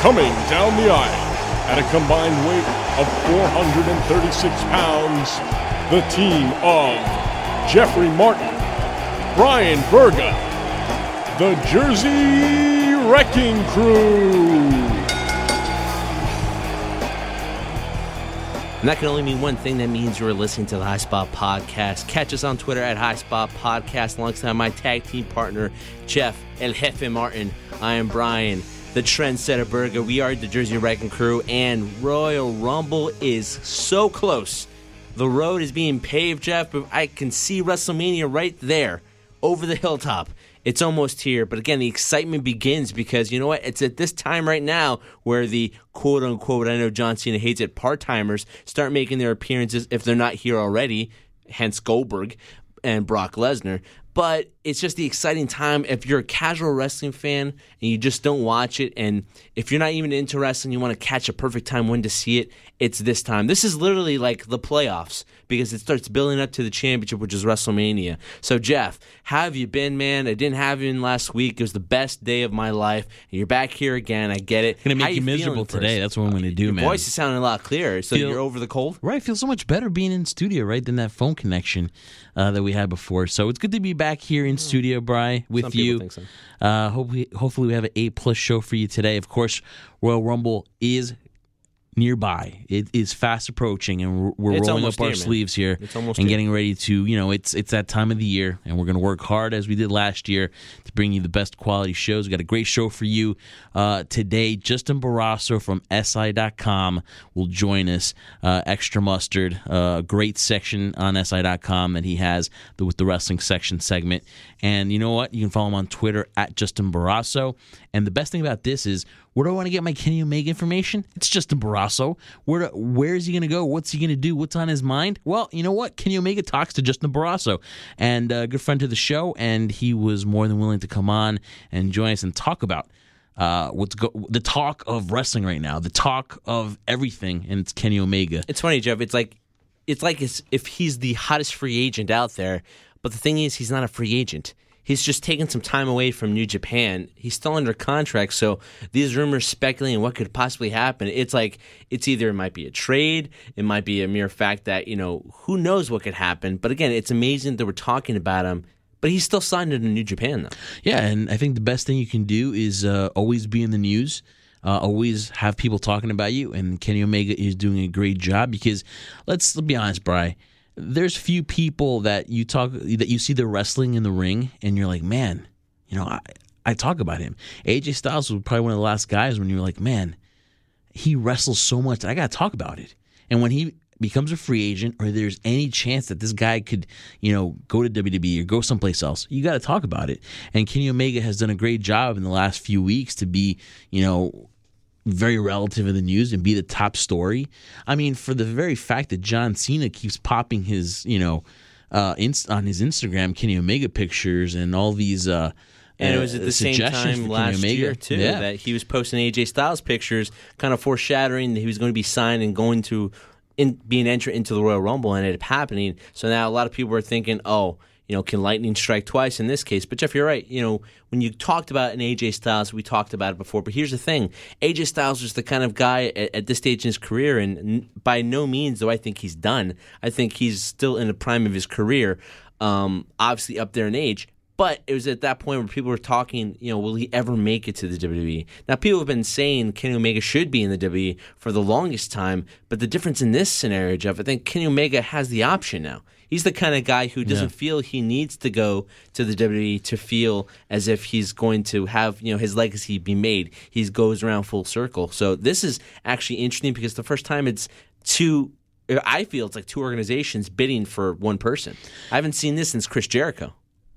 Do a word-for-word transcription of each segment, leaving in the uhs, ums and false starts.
Coming down the aisle at a combined weight of four hundred thirty-six pounds, the team of Jeffrey Martin, Brian Berga, the Jersey Wrecking Crew. And that can only mean one thing. That means you're listening to the High Spot Podcast. Catch us on Twitter at High Spot Podcast alongside my tag team partner, Jeff El Jefe Martin. I am Brian, the Trendsetter Burger. We are the Jersey Wrecking Crew, and Royal Rumble is so close. The road is being paved, Jeff, but I can see WrestleMania right there over the hilltop. It's almost here, but again, the excitement begins because, you know what, it's at this time right now where the quote-unquote, I know John Cena hates it, part-timers start making their appearances if they're not here already, hence Goldberg and Brock Lesnar. But it's just the exciting time if you're a casual wrestling fan and you just don't watch it, and if you're not even into wrestling, you want to catch a perfect time when to see it, it's this time. This is literally like the playoffs because it starts building up to the championship, which is WrestleMania. So, Jeff, how have you been, man? I didn't have you in last week. It was the best day of my life. And you're back here again. I get it. Going to make you, you miserable today. That's what I'm going to do, Your man. Your voice is sounding a lot clearer, so feel, you're over the cold? Right. I feel so much better being in studio, right, than that phone connection uh, that we had before. So it's good to be back here in studio, Bri, with Some you. People think so. Uh, hopefully, hopefully we have an A-plus show for you today. Of course, Royal Rumble is nearby. It is fast approaching, and we're, we're rolling up our here, sleeves here and here. getting ready to, you know, it's it's that time of the year, and we're going to work hard as we did last year to bring you the best quality shows. We got a great show for you uh, today. Justin Barrasso from S I dot com will join us. Uh, Extra Mustard, a uh, great section on S I dot com that he has the, with the wrestling section segment. And you know what? You can follow him on Twitter at Justin Barrasso. And the best thing about this is, where do I want to get my Kenny Omega information? It's Justin Barrasso. Where do, where is he going to go? What's he going to do? What's on his mind? Well, you know what? Kenny Omega talks to Justin Barrasso, and a good friend to the show, and he was more than willing to come on and join us and talk about uh, what's go- the talk of wrestling right now, the talk of everything, and it's Kenny Omega. It's funny, Jeff. It's like it's like it's, if he's the hottest free agent out there, but the thing is, he's not a free agent. He's just taken some time away from New Japan. He's still under contract, so these rumors speculating what could possibly happen, it's like it's either it might be a trade, it might be a mere fact that, you know, who knows what could happen. But again, it's amazing that we're talking about him, but he's still signed into New Japan, though. Yeah, and I think the best thing you can do is uh, always be in the news. Uh, always have people talking about you, and Kenny Omega is doing a great job because, let's, let's be honest, Bri, there's few people that you talk that you see the wrestling in the ring, and you're like, man, you know, I, I talk about him. A J Styles was probably one of the last guys when you were like, man, he wrestles so much that I got to talk about it. And when he becomes a free agent, or there's any chance that this guy could, you know, go to W W E or go someplace else, you got to talk about it. And Kenny Omega has done a great job in the last few weeks to be, you know, very relative in the news and be the top story. I mean, for the very fact that John Cena keeps popping his, you know, uh, inst- on his Instagram Kenny Omega pictures and all these uh, and it was at the same time last year, too, yeah. that he was posting A J Styles pictures, kind of foreshadowing that he was going to be signed and going to in, be an entrant into the Royal Rumble, and it ended up happening. So now a lot of people are thinking, oh, you know, can lightning strike twice in this case? But, Jeff, you're right. You know, when you talked about an A J Styles, we talked about it before. But here's the thing. A J Styles was the kind of guy at, at this stage in his career, and n- by no means do I think he's done. I think he's still in the prime of his career, um, obviously up there in age. But it was at that point where people were talking, you know, will he ever make it to the W W E? Now, people have been saying Kenny Omega should be in the W W E for the longest time, but the difference in this scenario, Jeff, I think Kenny Omega has the option now. He's the kind of guy who doesn't yeah. feel he needs to go to the W W E to feel as if he's going to have, you know, his legacy be made. He goes around full circle. So this is actually interesting because the first time it's two, I feel it's like two organizations bidding for one person. I haven't seen this since Chris Jericho.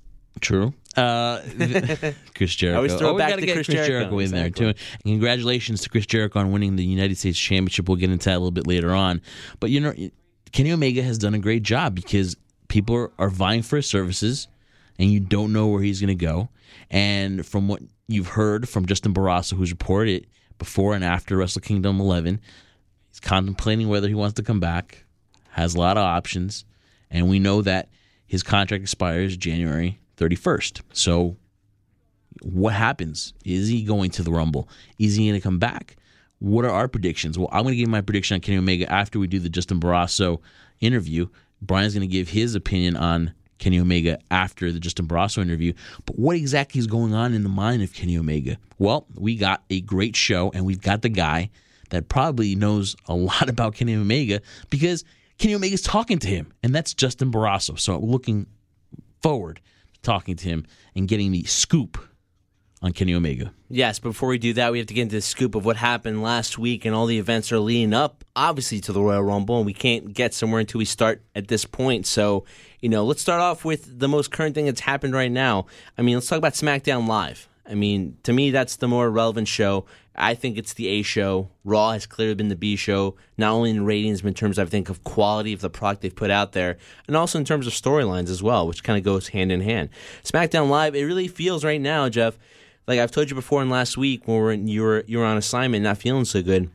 True. Uh, Chris Jericho. I always throw oh, back we got to get Chris, Chris Jericho, Jericho in exactly. there, too. And congratulations to Chris Jericho on winning the United States Championship. We'll get into that a little bit later on. But, you know, Kenny Omega has done a great job because people are, are vying for his services, and you don't know where he's going to go. And from what you've heard from Justin Barrasso, who's reported before and after Wrestle Kingdom eleven, he's contemplating whether he wants to come back, has a lot of options, and we know that his contract expires January thirty-first. So what happens? Is he going to the Rumble? Is he going to come back? What are our predictions? Well, I'm going to give my prediction on Kenny Omega after we do the Justin Barrasso interview. Brian's going to give his opinion on Kenny Omega after the Justin Barrasso interview. But what exactly is going on in the mind of Kenny Omega? Well, we got a great show, and we've got the guy that probably knows a lot about Kenny Omega because Kenny Omega's talking to him, and that's Justin Barrasso. So I'm looking forward to talking to him and getting the scoop on Kenny Omega. Yes, but before we do that, we have to get into the scoop of what happened last week and all the events are leading up, obviously, to the Royal Rumble, and we can't get somewhere until we start at this point. So, you know, let's start off with the most current thing that's happened right now. I mean, let's talk about SmackDown Live. I mean, to me, that's the more relevant show. I think it's the A show. Raw has clearly been the B show, not only in ratings, but in terms, I think, of quality of the product they've put out there, and also in terms of storylines as well, which kind of goes hand in hand. SmackDown Live, it really feels right now, Jeff, like I've told you before in last week when we were in, you were you were on assignment not feeling so good,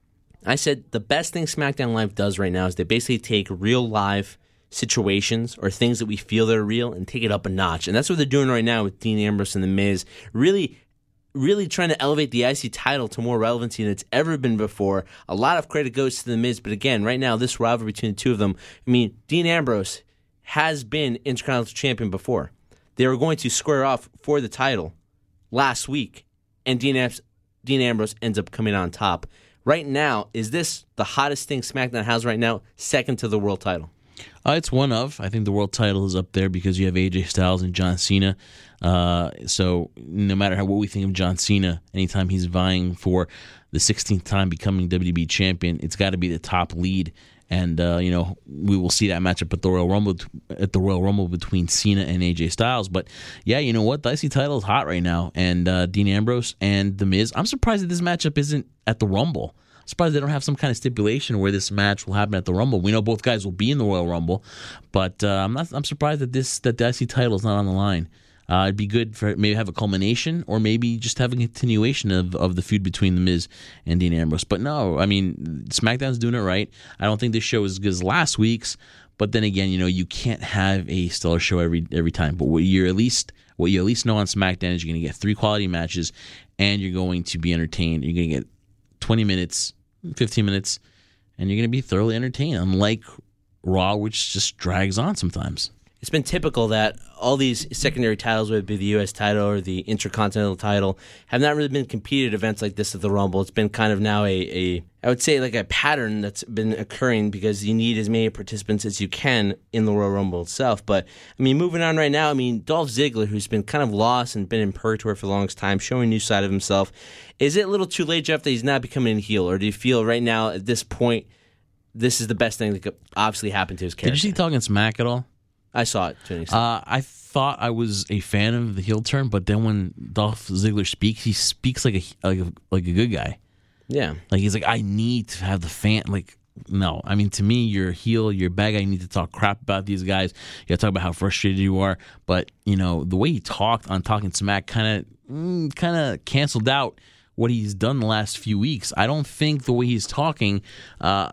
I said the best thing SmackDown Live does right now is they basically take real live situations or things that we feel that are real and take it up a notch. And that's what they're doing right now with Dean Ambrose and The Miz, really really trying to elevate the I C title to more relevancy than it's ever been before. A lot of credit goes to The Miz, but again, right now, this rivalry between the two of them, I mean, Dean Ambrose has been Intercontinental Champion before. They were going to square off for the title last week, and Dean, Am- Dean Ambrose ends up coming on top. Right now, is this the hottest thing SmackDown has right now, second to the world title? Uh, it's one of. I think the world title is up there because you have A J Styles and John Cena. Uh, so no matter how what we think of John Cena, anytime he's vying for the sixteenth time becoming W W E champion, it's got to be the top lead. And uh, you know, we will see that matchup at the Royal Rumble at the Royal Rumble between Cena and A J Styles. But yeah, you know what? The I C title is hot right now, and uh, Dean Ambrose and The Miz. I'm surprised that this matchup isn't at the Rumble. I'm surprised they don't have some kind of stipulation where this match will happen at the Rumble. We know both guys will be in the Royal Rumble, but uh, I'm not. I'm surprised that this that the I C title is not on the line. Uh, it'd be good for maybe have a culmination or maybe just have a continuation of, of the feud between The Miz and Dean Ambrose. But no, I mean, SmackDown's doing it right. I don't think this show is as good as last week's, but then again, you know, you can't have a stellar show every every time. But what you're at least what you at least know on SmackDown is you're going to get three quality matches and you're going to be entertained. You're going to get twenty minutes, fifteen minutes, and you're going to be thoroughly entertained, unlike Raw, which just drags on sometimes. It's been typical that all these secondary titles, whether it be the U S title or the Intercontinental title, have not really been competed at events like this at the Rumble. It's been kind of now a, a I would say like a pattern that's been occurring because you need as many participants as you can in the Royal Rumble itself. But, I mean, moving on right now, I mean, Dolph Ziggler, who's been kind of lost and been in purgatory for the longest time, showing a new side of himself. Is it a little too late, Jeff, that he's not becoming a heel? Or do you feel right now at this point this is the best thing that could obviously happen to his character? Did you see Talking Smack at all? I saw it to an extent. Uh, I thought I was a fan of the heel turn, but then when Dolph Ziggler speaks, he speaks like a like a, like a good guy. Yeah, like he's like, I need to have the fan. Like, no, I mean, to me, you're a heel, you're a bad guy. You need to talk crap about these guys. You got to talk about how frustrated you are. But you know, the way he talked on Talking Smack kind of mm, kind of canceled out what he's done the last few weeks. I don't think the way he's talking uh,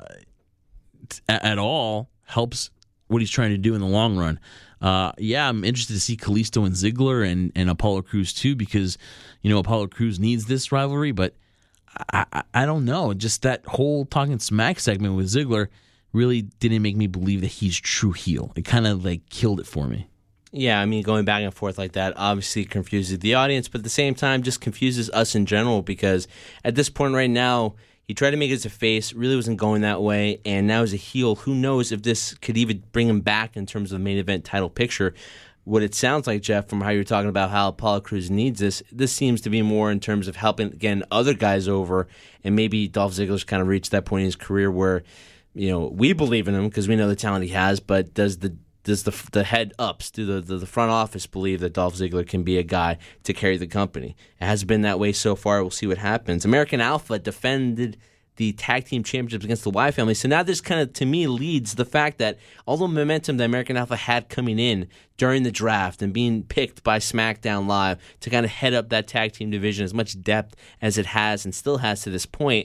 t- at all helps what he's trying to do in the long run. Uh, yeah, I'm interested to see Kalisto and Ziggler and, and Apollo Crews too, because, you know, Apollo Crews needs this rivalry, but I, I, I don't know. Just that whole Talking Smack segment with Ziggler really didn't make me believe that he's true heel. It kind of like killed it for me. Yeah, I mean, going back and forth like that obviously confuses the audience, but at the same time just confuses us in general, because at this point right now, he tried to make it as a face, really wasn't going that way, and now as a heel, who knows if this could even bring him back in terms of the main event title picture. What it sounds like, Jeff, from how you're talking about how Apollo Crews needs this, this seems to be more in terms of helping, again, other guys over, and maybe Dolph Ziggler's kind of reached that point in his career where, you know, we believe in him because we know the talent he has, but does the Does the the head ups, do the, the, the front office believe that Dolph Ziggler can be a guy to carry the company? It hasn't been that way so far. We'll see what happens. American Alpha defended the tag team championships against the Wyatt family. So now this kind of, to me, leads the fact that all the momentum that American Alpha had coming in during the draft and being picked by SmackDown Live to kind of head up that tag team division, as much depth as it has and still has to this point,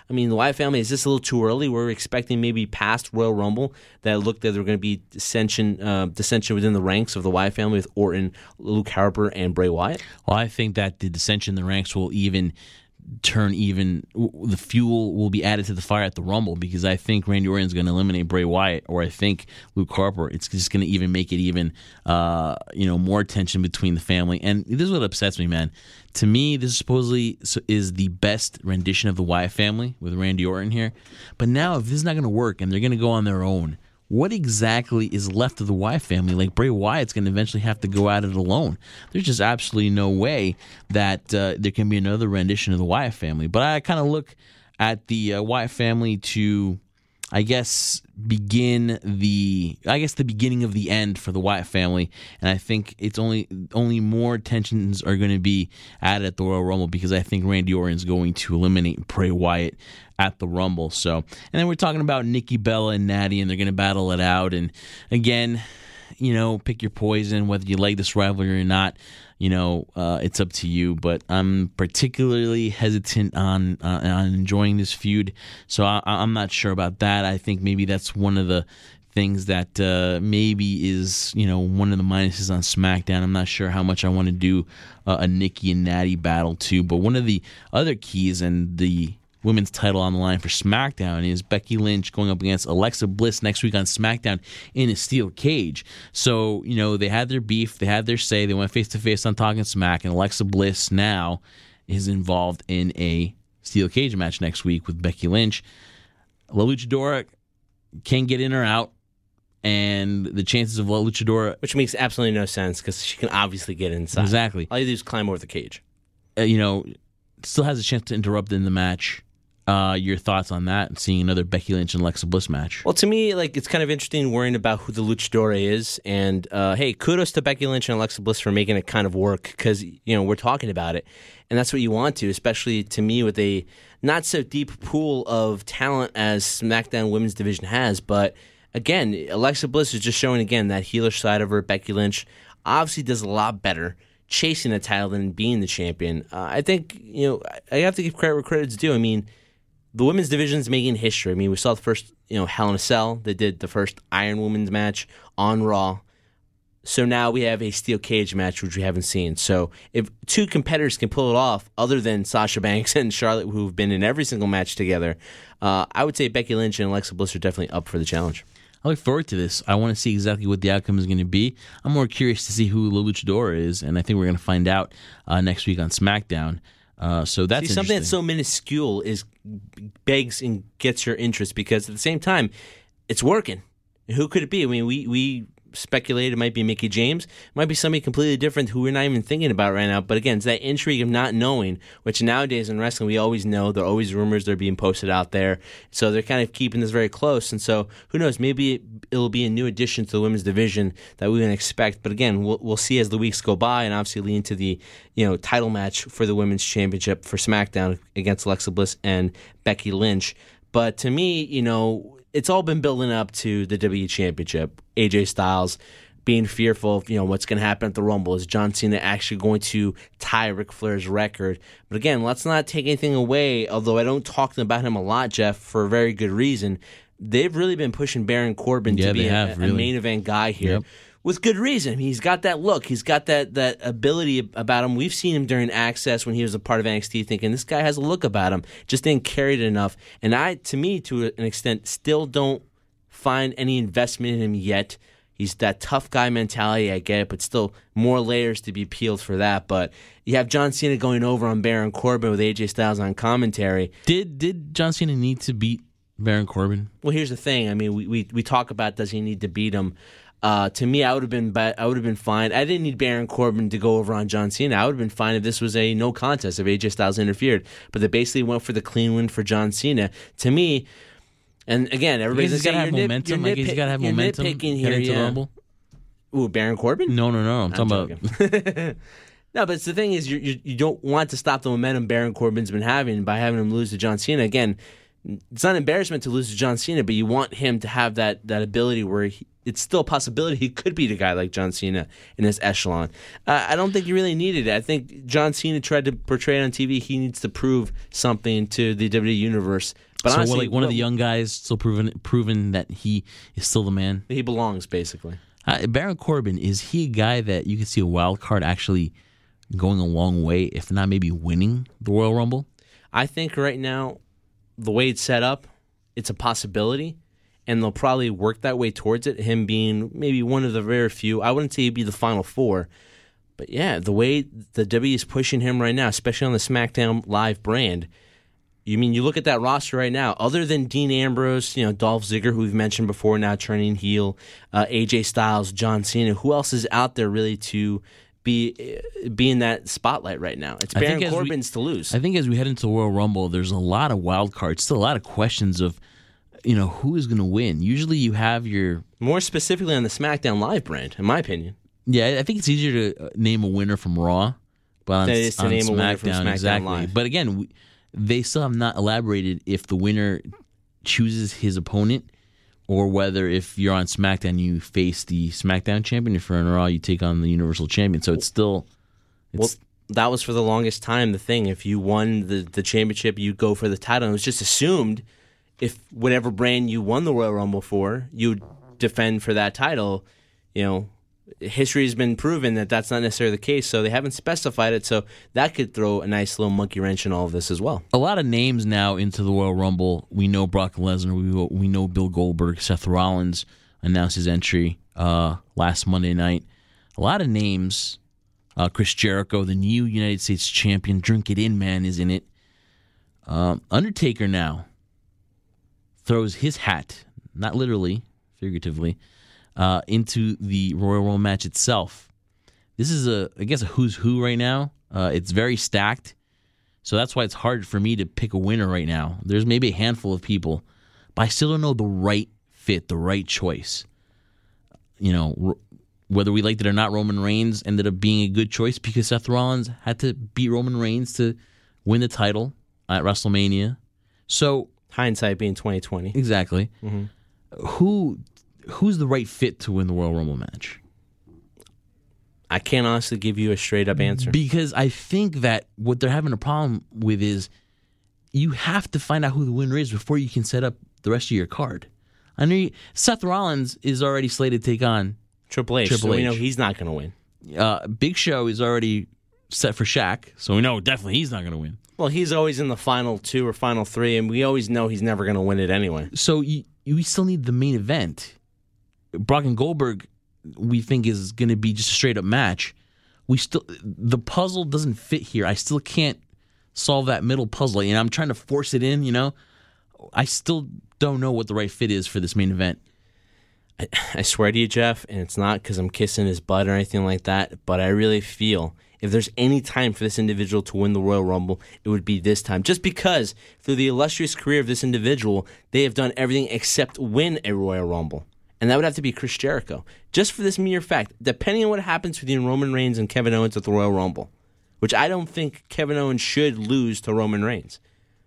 I mean, the Wyatt family, is this a little too early? We're expecting maybe past Royal Rumble that it looked that there were going to be dissension, uh, dissension within the ranks of the Wyatt family with Orton, Luke Harper, and Bray Wyatt. Well, I think that the dissension in the ranks will even turn even the fuel will be added to the fire at the Rumble, because I think Randy Orton is going to eliminate Bray Wyatt, or I think Luke Harper. It's just going to even make it even uh, you know more tension between the family. And this is what upsets me, man. To me, this supposedly is the best rendition of the Wyatt family with Randy Orton here. But now, if this is not going to work and they're going to go on their own, what exactly is left of the Wyatt family? Like, Bray Wyatt's going to eventually have to go at it alone. There's just absolutely no way that uh, there can be another rendition of the Wyatt family. But I kind of look at the uh, Wyatt family to, I guess, begin the, I guess the beginning of the end for the Wyatt family, and I think it's only only more tensions are going to be added at the Royal Rumble, because I think Randy Orton is going to eliminate Bray Wyatt at the Rumble. So, and then we're talking about Nikki Bella and Natty, and they're going to battle it out. And again, you know, pick your poison, whether you like this rivalry or not. You know, uh, it's up to you. But I'm particularly hesitant on uh, on enjoying this feud, so I, I'm not sure about that. I think maybe that's one of the things that uh, maybe is, you know, one of the minuses on SmackDown. I'm not sure how much I want to do uh, a Nikki and Natty battle too. But one of the other keys and the women's title on the line for SmackDown is Becky Lynch going up against Alexa Bliss next week on SmackDown in a steel cage. So, you know, they had their beef, they had their say, they went face-to-face on Talking Smack, and Alexa Bliss now is involved in a steel cage match next week with Becky Lynch. La Luchadora can get in or out, and the chances of La Luchadora... Which makes absolutely no sense, because she can obviously get inside. Exactly. All you do is climb over the cage. Uh, you know, still has a chance to interrupt in the match. Uh, your thoughts on that, seeing another Becky Lynch and Alexa Bliss match? Well, to me, like, it's kind of interesting worrying about who the Luchadora is. And, uh, hey, kudos to Becky Lynch and Alexa Bliss for making it kind of work, because, you know, we're talking about it. And that's what you want to, especially to me with a not-so-deep pool of talent as SmackDown Women's Division has. But, again, Alexa Bliss is just showing, again, that heelish side of her. Becky Lynch obviously does a lot better chasing the title than being the champion. Uh, I think, you know, I have to give credit where credit's due. I mean, the women's division is making history. I mean, we saw the first, you know, Hell in a Cell. They did the first Iron Women's match on Raw. So now we have a steel cage match, which we haven't seen. So if two competitors can pull it off, other than Sasha Banks and Charlotte, who've been in every single match together, uh, I would say Becky Lynch and Alexa Bliss are definitely up for the challenge. I look forward to this. I want to see exactly what the outcome is going to be. I'm more curious to see who La Luchadora is, and I think we're going to find out uh, next week on SmackDown. Uh, so that's See, something that's so minuscule is begs and gets your interest, because at the same time, it's working. Who could it be? I mean, we we speculated it might be Mickie James. It might be somebody completely different who we're not even thinking about right now. But again, it's that intrigue of not knowing, which nowadays in wrestling we always know. There are always rumors that are being posted out there. So they're kind of keeping this very close. And so who knows, maybe it, it'll be a new addition to the women's division that we can expect. But again, we'll, we'll see as the weeks go by, and obviously lead into the, you know, title match for the women's championship for SmackDown against Alexa Bliss and Becky Lynch. But to me, you know, it's all been building up to the W W E Championship. A J Styles being fearful of, you know, what's going to happen at the Rumble. Is John Cena actually going to tie Ric Flair's record? But again, let's not take anything away, although I don't talk about him a lot, Jeff, for a very good reason. They've really been pushing Baron Corbin yeah, to be a, have, a really. main event guy here. Yep. With good reason. I mean, he's got that look. He's got that that ability about him. We've seen him during Access when he was a part of N X T, thinking this guy has a look about him. Just didn't carry it enough. And I, to me, to an extent, still don't find any investment in him yet. He's that tough guy mentality, I get it, but still more layers to be peeled for that. But you have John Cena going over on Baron Corbin with A J Styles on commentary. Did did John Cena need to beat Baron Corbin? Well, here's the thing. I mean, we we, we talk about does he need to beat him. Uh, to me, I would have been I would have been fine. I didn't need Baron Corbin to go over on John Cena. I would have been fine if this was a no contest, if A J Styles interfered. But they basically went for the clean win for John Cena. To me, and again, everybody's he's got to have momentum. Like he's got to have momentum. Nitpicking here, into yeah. the Rumble. Ooh, Baron Corbin? No, no, no. I'm, I'm talking about. No, but it's the thing is, you, you you don't want to stop the momentum Baron Corbin's been having by having him lose to John Cena. Again, it's not an embarrassment to lose to John Cena, but you want him to have that that ability where he, it's still a possibility he could beat a guy like John Cena in this echelon. Uh, I don't think he really needed it. I think John Cena tried to portray it on T V. He needs to prove something to the W W E Universe. But so honestly, like one well, of the young guys still proven proven that he is still the man. He belongs, basically. Uh, Baron Corbin, is he a guy that you can see a wild card actually going a long way, if not maybe winning the Royal Rumble? I think right now, the way it's set up, it's a possibility, and they'll probably work that way towards it, him being maybe one of the very few. I wouldn't say he'd be the final four, but yeah, the way the W W E is pushing him right now, especially on the SmackDown Live brand, you mean you look at that roster right now, other than Dean Ambrose, you know, Dolph Ziggler, who we've mentioned before, now turning heel, uh, A J Styles, John Cena, who else is out there really to be be in that spotlight right now? It's Baron Corbin's we, to lose. I think as we head into the Royal Rumble, there's a lot of wild cards, still a lot of questions of, you know, who is going to win. Usually you have your... More specifically on the SmackDown Live brand, in my opinion. Yeah, I think it's easier to name a winner from Raw, but on, that is to on name SmackDown, a winner from SmackDown exactly. Live. But again, we, they still have not elaborated if the winner chooses his opponent or whether if you're on SmackDown, you face the SmackDown champion. If you're on Raw, you take on the Universal Champion. So it's still... It's, well, that was for the longest time the thing. If you won the, the championship, you go for the title. It was just assumed if whatever brand you won the Royal Rumble for, you would defend for that title. You know, history has been proven that that's not necessarily the case, so they haven't specified it, so that could throw a nice little monkey wrench in all of this as well. A lot of names now into the Royal Rumble. We know Brock Lesnar, we, we know Bill Goldberg, Seth Rollins announced his entry uh, last Monday night. A lot of names. Uh, Chris Jericho, the new United States champion, drink it in man, is in it. Um, Undertaker now throws his hat, not literally, figuratively, uh, into the Royal Rumble match itself. This is a, I guess, a who's who right now. Uh, it's very stacked, so that's why it's hard for me to pick a winner right now. There's maybe a handful of people, but I still don't know the right fit, the right choice. You know, whether we liked it or not, Roman Reigns ended up being a good choice because Seth Rollins had to beat Roman Reigns to win the title at WrestleMania. So hindsight being twenty twenty. Exactly. Mm-hmm. Who who's the right fit to win the Royal Rumble match? I can't honestly give you a straight up answer. Because I think that what they're having a problem with is you have to find out who the winner is before you can set up the rest of your card. I know you, Seth Rollins is already slated to take on Triple H, Triple so H. we know he's not going to win. Uh, Big Show is already set for Shaq, so we know definitely he's not going to win. Well, he's always in the final two or final three, and we always know he's never going to win it anyway. So you, you still need the main event. Brock and Goldberg, we think, is going to be just a straight-up match. We still the puzzle doesn't fit here. I still can't solve that middle puzzle, and I'm trying to force it in, you know. I still don't know what the right fit is for this main event. I, I swear to you, Jeff, and it's not because I'm kissing his butt or anything like that, but I really feel if there's any time for this individual to win the Royal Rumble, it would be this time. Just because through the illustrious career of this individual, they have done everything except win a Royal Rumble. And that would have to be Chris Jericho. Just for this mere fact, depending on what happens between Roman Reigns and Kevin Owens at the Royal Rumble, which I don't think Kevin Owens should lose to Roman Reigns.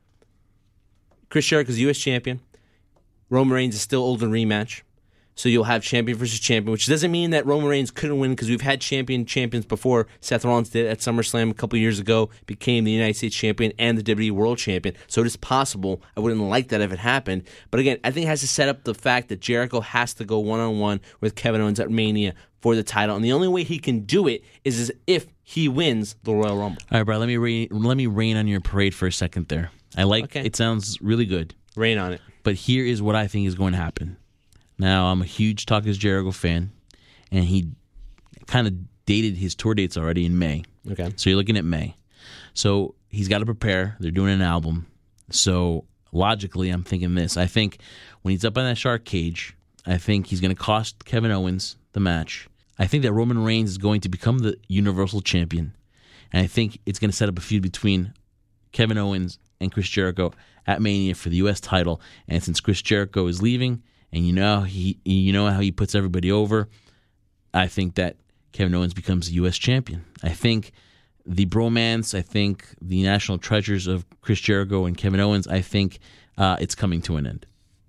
Chris Jericho's U S champion. Roman Reigns is still old in rematch. So you'll have champion versus champion, which doesn't mean that Roman Reigns couldn't win because we've had champion champions before. Seth Rollins did at SummerSlam a couple years ago, became the United States champion and the W W E World Champion. So it is possible. I wouldn't like that if it happened. But again, I think it has to set up the fact that Jericho has to go one-on-one with Kevin Owens at Mania for the title. And the only way he can do it is, is if he wins the Royal Rumble. All right, bro, let me rain, let me rain on your parade for a second there. I like Okay. It sounds really good. Rain on it. But here is what I think is going to happen. Now, I'm a huge Talk Is Jericho fan, and he kind of dated his tour dates already in May. Okay. So you're looking at May. So he's got to prepare. They're doing an album. So logically, I'm thinking this. I think when he's up on that shark cage, I think he's going to cost Kevin Owens the match. I think that Roman Reigns is going to become the Universal Champion. And I think it's going to set up a feud between Kevin Owens and Chris Jericho at Mania for the U S title. And since Chris Jericho is leaving, and you know he, you know how he puts everybody over, I think that Kevin Owens becomes the U S champion. I think the bromance, I think the national treasures of Chris Jericho and Kevin Owens, I think uh, it's coming to an end.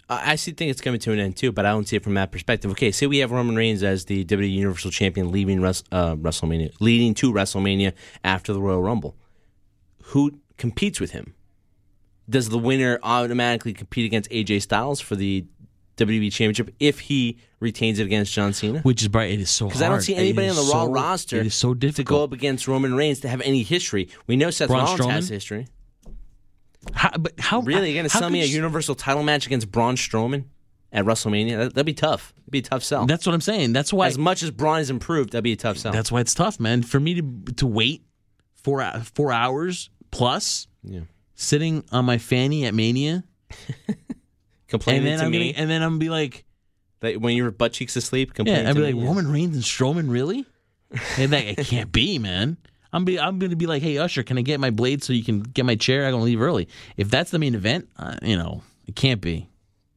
I see think it's coming to an end too, but I don't see it from that perspective. Okay, say we have Roman Reigns as the W W E Universal Champion leaving Res- uh, WrestleMania, leading to WrestleMania after the Royal Rumble. Who competes with him? Does the winner automatically compete against A J Styles for the W W E Championship if he retains it against John Cena? Which is bright. It is so hard. Because I don't see anybody on the so, Raw roster it is so to difficult. go up against Roman Reigns to have any history. We know Seth Braun Rollins Strowman? has history. How, but how Really? You're going to how sell could me a you- Universal title match against Braun Strowman at WrestleMania? That, that'd be tough. It'd be a tough sell. That's what I'm saying. That's why. As much as Braun has improved, that'd be a tough sell. That's why it's tough, man. For me to to wait four hou- four hours plus, Yeah. sitting on my fanny at Mania, and Complaining then to I'm me gonna and then I'm gonna be like, that when you were butt cheeks asleep, complaining yeah, I'd to be like me, yeah. Roman Reigns and Strowman, really? And like, it can't be, man. I'm be I'm gonna be like, hey Usher, can I get my blade so you can get my chair? I'm gonna leave early. If that's the main event, uh, you know, it can't be.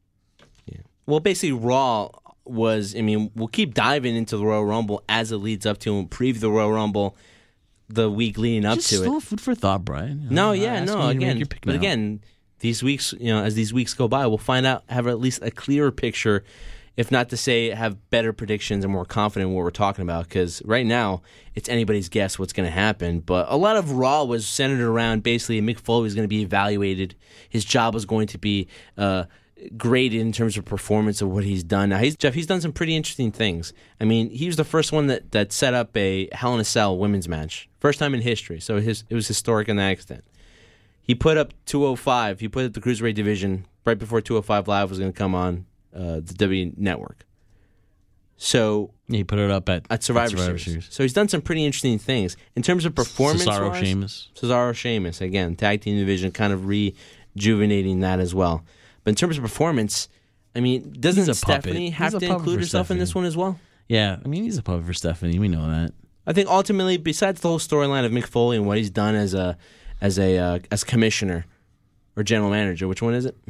Well, basically, Raw was, I mean, we'll keep diving into the Royal Rumble as it leads up to and preview the Royal Rumble the week leading up Just to a it. little food for thought, Brian. You know, No, I'm not yeah, asking no, you to make again, your pick but now. again, these weeks, you know, as these weeks go by, we'll find out, have at least a clearer picture, if not to say have better predictions and more confident in what we're talking about, because right now, it's anybody's guess what's going to happen, but a lot of Raw was centered around basically Mick Foley was going to be evaluated, his job was going to be uh, graded in terms of performance of what he's done. Now, he's, Jeff, he's done some pretty interesting things. I mean, he was the first one that, that set up a Hell in a Cell women's match, first time in history, so his, it was historic in that extent. He put up two oh five. He put up the Cruiserweight division right before two oh five Live was going to come on uh, the W Network. So Yeah, he put it up at, at Survivor, Survivor Series. Series. So he's done some pretty interesting things in terms of performance. Cesaro, wise, Sheamus. Cesaro, Sheamus again, tag team division, kind of rejuvenating that as well. But in terms of performance, I mean, doesn't He's a puppet. Stephanie He's have a to puppet include for herself in this Stephanie. one as well? Yeah, I mean, he's a puppet for Stephanie. We know that. I think ultimately, besides the whole storyline of Mick Foley and what he's done as a as a uh, as commissioner or general manager, which one is it?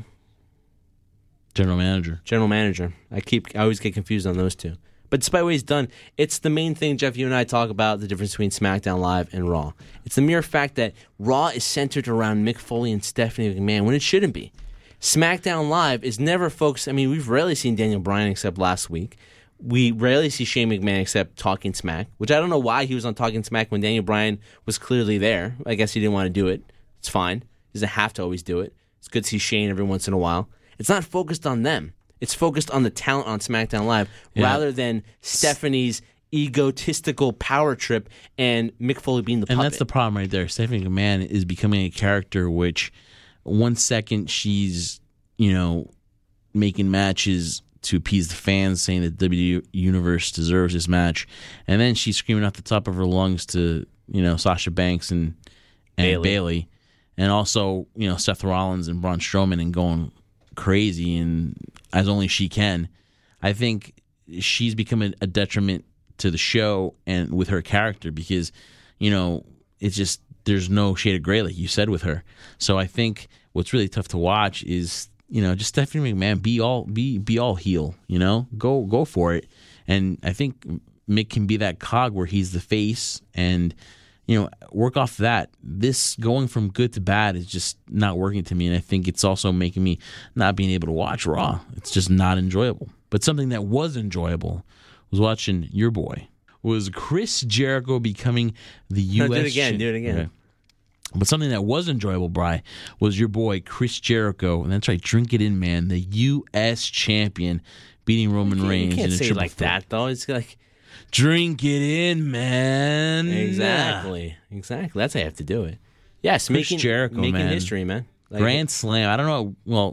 General manager. General manager. I keep I always get confused on those two. But despite what he's done, it's the main thing, Jeff, you and I talk about, the difference between SmackDown Live and Raw. It's the mere fact that Raw is centered around Mick Foley and Stephanie McMahon when it shouldn't be. SmackDown Live is never focused. I mean, we've rarely seen Daniel Bryan except last week. We rarely see Shane McMahon except Talking Smack, which I don't know why he was on Talking Smack when Daniel Bryan was clearly there. I guess he didn't want to do it. It's fine. He doesn't have to always do it. It's good to see Shane every once in a while. It's not focused on them. It's focused on the talent on SmackDown Live Yeah. rather than Stephanie's egotistical power trip and Mick Foley being the And puppet. that's the problem right there. Stephanie McMahon is becoming a character which one second she's, you know, making matches to appease the fans, saying that W W E Universe deserves this match. And then she's screaming out the top of her lungs to, you know, Sasha Banks and, and Bayley. Bayley. And also, you know, Seth Rollins and Braun Strowman and going crazy and as only she can. I think she's become a, a detriment to the show and with her character because, you know, it's just there's no shade of gray like you said with her. So I think what's really tough to watch is, you know, just Stephanie McMahon be all be be all heel, you know, go go for it. And I think Mick can be that cog where he's the face and, you know, work off that. This going from good to bad is just not working to me, and I think it's also making me not being able to watch Raw. It's just not enjoyable. But something that was enjoyable was watching your boy. Was Chris Jericho becoming the U S No, do it again, champ- do it again. Okay. But something that was enjoyable, Bri, was your boy Chris Jericho, and that's right, drink it in, man, the U S champion, beating Roman You Reigns. can't in a say it triple like threat. that, though. It's like... Drink it in, man. Exactly. Exactly. That's how you have to do it. Yes, Chris making, Jericho, making man. history, man. Like, Grand Slam. I don't know. Well,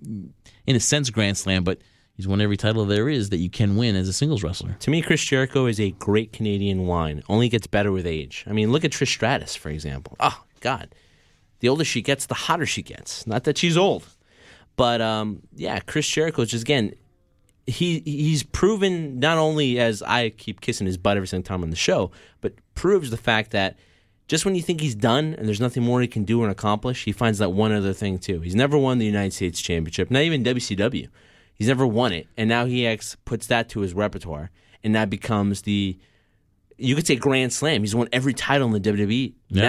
in a sense, Grand Slam, but he's won every title there is that you can win as a singles wrestler. To me, Chris Jericho is a great Canadian wine. Only gets better with age. I mean, look at Trish Stratus, for example. Oh, God. The older she gets, the hotter she gets. Not that she's old. But, um, yeah, Chris Jericho is just, again, he he's proven not only, as I keep kissing his butt every single time on the show, but proves the fact that just when you think he's done and there's nothing more he can do and accomplish, he finds that one other thing, too. He's never won the United States Championship, not even W C W. He's never won it, and now he ex- puts that to his repertoire, and that becomes the, you could say Grand Slam. He's won every title in the W W E Yeah. now.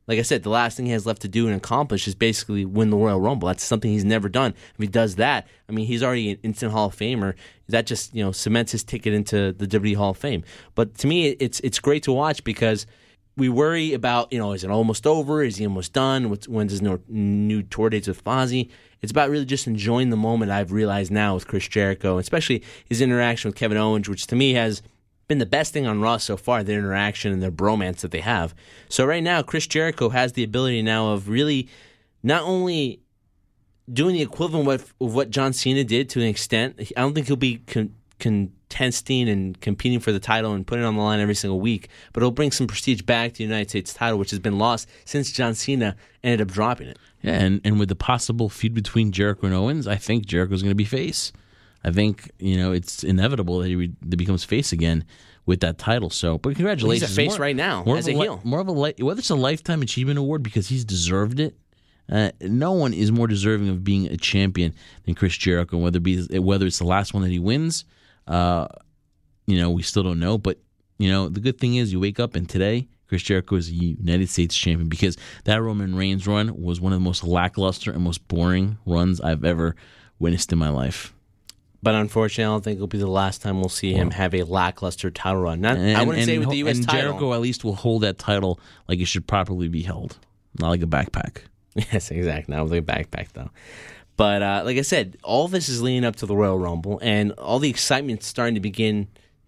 like I said, the last thing he has left to do and accomplish is basically win the Royal Rumble. That's something he's never done. If he does that, I mean, he's already an instant Hall of Famer. That just, you know, cements his ticket into the W W E Hall of Fame. But to me, it's it's great to watch because we worry about, you know, is it almost over? Is he almost done? What's, when does no new tour dates with Fozzy? It's about really just enjoying the moment. I've realized now with Chris Jericho, especially his interaction with Kevin Owens, which to me has been the best thing on Raw so far, their interaction and their bromance that they have. So right now, Chris Jericho has the ability now of really not only doing the equivalent of what, of what John Cena did to an extent. I don't think he'll be con- contesting and competing for the title and putting it on the line every single week, but it'll bring some prestige back to the United States title, which has been lost since John Cena ended up dropping it. Yeah, and, and with the possible feud between Jericho and Owens, I think Jericho's going to be face. I think, you know, it's inevitable that he, re- that he becomes face again with that title. So, but congratulations. He's a face more, right now more as a a heel. Li- more of a li- whether it's a lifetime achievement award because he's deserved it. Uh, no one is more deserving of being a champion than Chris Jericho. Whether it be whether it's the last one that he wins, uh, you know, we still don't know. But you know, the good thing is you wake up and today Chris Jericho is a United States champion because that Roman Reigns run was one of the most lackluster and most boring runs I've ever witnessed in my life. But unfortunately, I don't think it'll be the last time we'll see him have a lackluster title run. Not, And, I wouldn't and, say with the U S and title. Jericho at least will hold that title like it should properly be held, not like a backpack. Yes, exactly. Not with a backpack, though. But uh, like I said, all this is leading up to the Royal Rumble, and all the excitement's starting to begin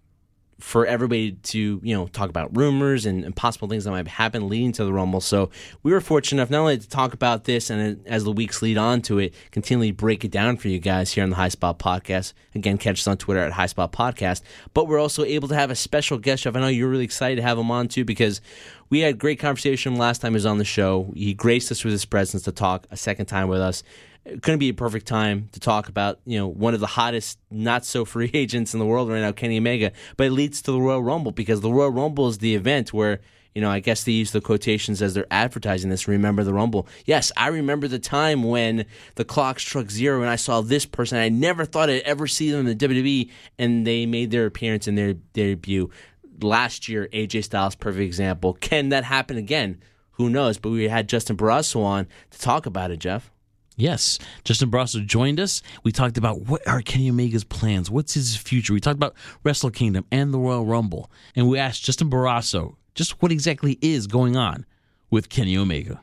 for everybody to, you know, talk about rumors and, and possible things that might happen leading to the Rumble. So we were fortunate enough not only to talk about this and as the weeks lead on to it, continually break it down for you guys here on the High Spot Podcast. Again, catch us on Twitter at High Spot Podcast. But we're also able to have a special guest, Jeff. I know you're really excited to have him on, too, because we had great conversation last time he was on the show. He graced us with his presence to talk a second time with us. It couldn't be a perfect time to talk about, you know, one of the hottest, not so free agents in the world right now, Kenny Omega. But it leads to the Royal Rumble because the Royal Rumble is the event where, you know, I guess they use the quotations as they're advertising this. Remember the Rumble. Yes, I remember the time when the clock struck zero and I saw this person. I never thought I'd ever see them in the W W E, and they made their appearance in their debut last year. A J Styles, perfect example. Can that happen again? Who knows? But we had Justin Barrasso on to talk about it, Jeff. Yes, Justin Barrasso joined us. We talked about what are Kenny Omega's plans, what's his future. We talked about Wrestle Kingdom and the Royal Rumble, and we asked Justin Barrasso just what exactly is going on with Kenny Omega.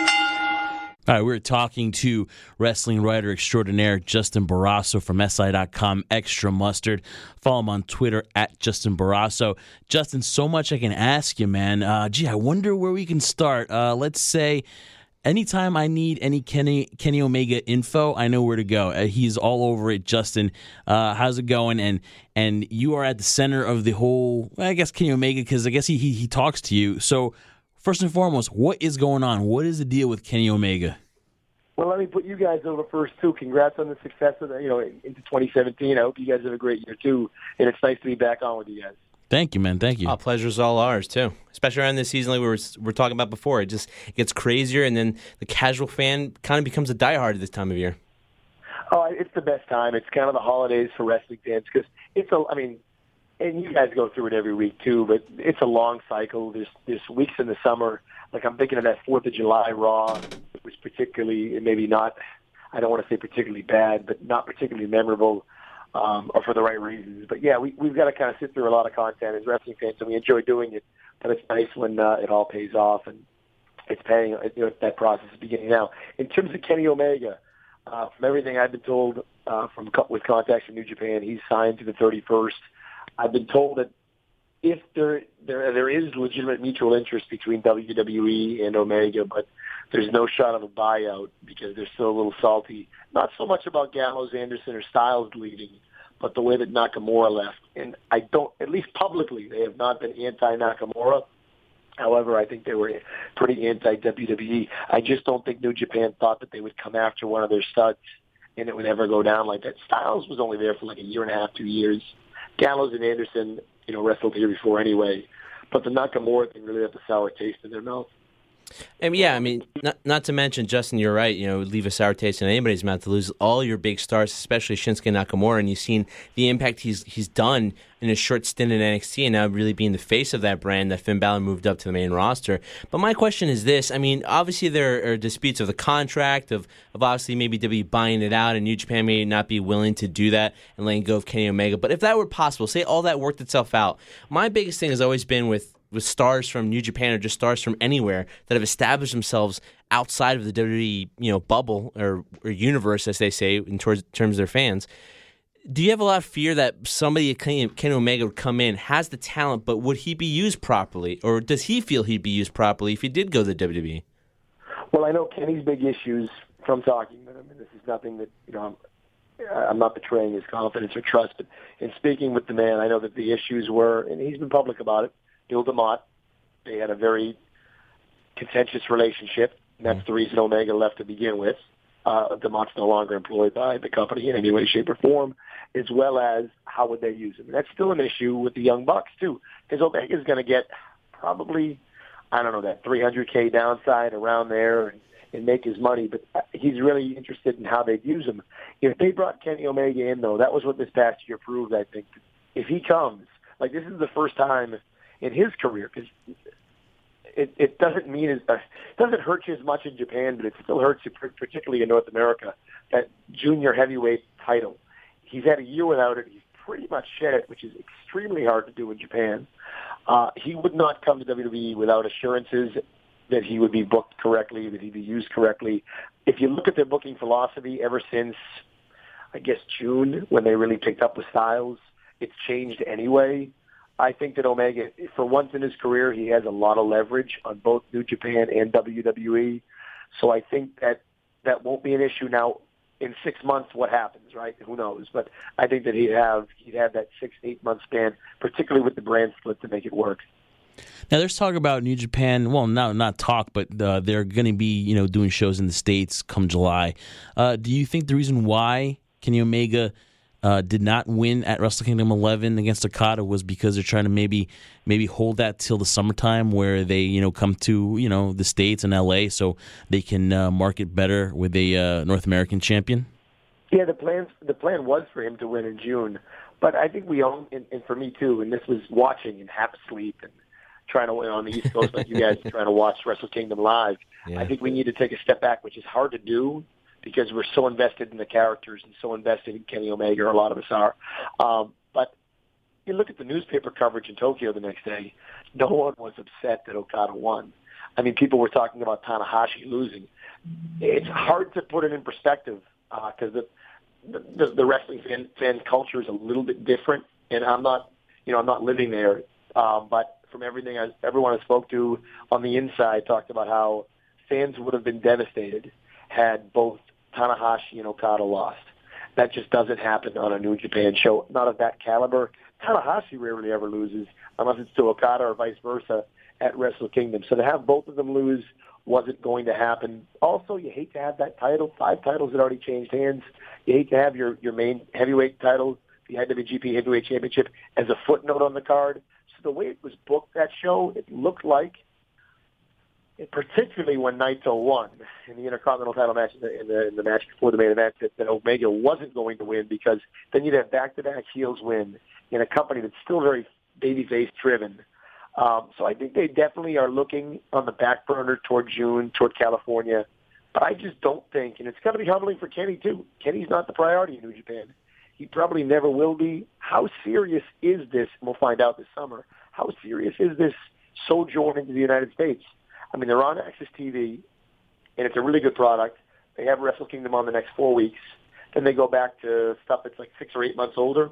All right, we're talking to wrestling writer extraordinaire Justin Barrasso from S I dot com, Extra Mustard. Follow him on Twitter at Justin Barrasso. Justin, so much I can ask you, man. Uh, gee, I wonder where we can start. Uh, let's say anytime I need any Kenny Kenny Omega info, I know where to go. Uh, he's all over it. Justin, uh, how's it going? And and you are at the center of the whole, I guess, Kenny Omega, because I guess he, he he talks to you. So first and foremost, what is going on? What is the deal with Kenny Omega? Well, let me put you guys over first, too. Congrats on the success of the, you know, into twenty seventeen. I hope you guys have a great year, too. And it's nice to be back on with you guys. Thank you, man. Thank you. Oh, pleasure's all ours, too. Especially around this season like we were, we were talking about before. It just it gets crazier, and then the casual fan kind of becomes a diehard at this time of year. Oh, it's the best time. It's kind of the holidays for wrestling fans because it's a, I mean, and you guys go through it every week, too, but it's a long cycle. There's, there's weeks in the summer. Like I'm thinking of that fourth of July Raw. It was particularly, maybe not, I don't want to say particularly bad, but not particularly memorable. Um, or for the right reasons. But, yeah, we, we've got to kind of sit through a lot of content as wrestling fans, and we enjoy doing it. But it's nice when uh, it all pays off, and it's paying, you know, that process is beginning now. In terms of Kenny Omega, uh, from everything I've been told uh, from with contacts from New Japan, he's signed to the thirty-first. I've been told that if there there there is legitimate mutual interest between W W E and Omega, but there's no shot of a buyout because they're still a little salty. Not so much about Gallows, Anderson, or Styles leaving, but the way that Nakamura left. And I don't, at least publicly, they have not been anti-Nakamura. However, I think they were pretty anti-W W E. I just don't think New Japan thought that they would come after one of their studs and it would ever go down like that. Styles was only there for like a year and a half, two years. Gallows and Anderson, you know, wrestled here before anyway. But the Nakamura thing really left a sour taste in their mouth. And yeah, I mean, not not to mention, Justin, you're right. You know, it would leave a sour taste in anybody's mouth to lose all your big stars, especially Shinsuke Nakamura. And you've seen the impact he's he's done in a short stint in N X T, and now really being the face of that brand. That Finn Balor moved up to the main roster. But my question is this: I mean, obviously there are disputes of the contract, of of obviously maybe W W E buying it out, and New Japan may not be willing to do that and letting go of Kenny Omega. But if that were possible, say all that worked itself out, my biggest thing has always been with. with stars from New Japan or just stars from anywhere that have established themselves outside of the W W E, you know, bubble or, or universe, as they say, in towards, terms of their fans. Do you have a lot of fear that somebody, Kenny, Kenny Omega, would come in, has the talent, but would he be used properly? Or does he feel he'd be used properly if he did go to the W W E? Well, I know Kenny's big issues from talking to him, and this is nothing that, you know, I'm, I'm not betraying his confidence or trust, but in speaking with the man, I know that the issues were, and he's been public about it, Bill DeMott. They had a very contentious relationship, and that's the reason Omega left to begin with. Uh, DeMott's no longer employed by the company in any way, shape, or form, as well as how would they use him. And that's still an issue with the Young Bucks, too, because Omega's going to get probably, I don't know, that three hundred K downside around there and, and make his money, but he's really interested in how they'd use him. If they brought Kenny Omega in, though, that was what this past year proved, I think. If he comes, like this is the first time in his career, because it, it doesn't mean it doesn't hurt you as much in Japan, but it still hurts you, particularly in North America. That junior heavyweight title, he's had a year without it. He's pretty much shed it, which is extremely hard to do in Japan. Uh, he would not come to W W E without assurances that he would be booked correctly, that he'd be used correctly. If you look at their booking philosophy, ever since I guess June, when they really picked up with Styles, it's changed anyway. I think that Omega, for once in his career, he has a lot of leverage on both New Japan and W W E. So I think that that won't be an issue. Now, in six months, what happens, right? Who knows? But I think that he'd have he'd have that six, eight month span, particularly with the brand split, to make it work. Now, there's talk about New Japan. Well, not not talk, but uh, they're going to be, you know, doing shows in the States come July. Uh, do you think the reason why Kenny Omega Uh, did not win at Wrestle Kingdom eleven against Okada was because they're trying to maybe maybe hold that till the summertime where they, you know, come to, you know, the States and L A so they can uh, market better with a uh, North American champion? Yeah, the plan the plan was for him to win in June, but I think we own, and, and for me too, and this was watching and half asleep and trying to win on the East Coast like you guys trying to watch Wrestle Kingdom live. Yeah. I think we need to take a step back, which is hard to do, because we're so invested in the characters and so invested in Kenny Omega, or a lot of us are. Um, but you look at the newspaper coverage in Tokyo the next day, no one was upset that Okada won. I mean, people were talking about Tanahashi losing. It's hard to put it in perspective because uh, the, the the wrestling fan, fan culture is a little bit different, and I'm not, you know, I'm not living there. Um, but from everything I, everyone I spoke to on the inside talked about how fans would have been devastated had both Tanahashi and Okada lost. That just doesn't happen on a New Japan show, not of that caliber. Tanahashi rarely ever loses, unless it's to Okada or vice versa at Wrestle Kingdom. So to have both of them lose wasn't going to happen. Also, you hate to have that title. Five titles had already changed hands. You hate to have your, your main heavyweight title, the I W G P Heavyweight Championship, as a footnote on the card. So the way it was booked, that show, it looked like, particularly when Naito won in the Intercontinental title match, in the, in the, in the match before the main event, that, that Omega wasn't going to win, because then you'd have back-to-back heels win in a company that's still very babyface driven. Um, so I think they definitely are looking on the back burner toward June, toward California. But I just don't think, and it's going to be humbling for Kenny too. Kenny's not the priority in New Japan. He probably never will be. How serious is this? And we'll find out this summer. How serious is this sojourn into the United States? I mean, they're on Access T V, and it's a really good product. They have Wrestle Kingdom on the next four weeks. Then they go back to stuff that's like six or eight months older.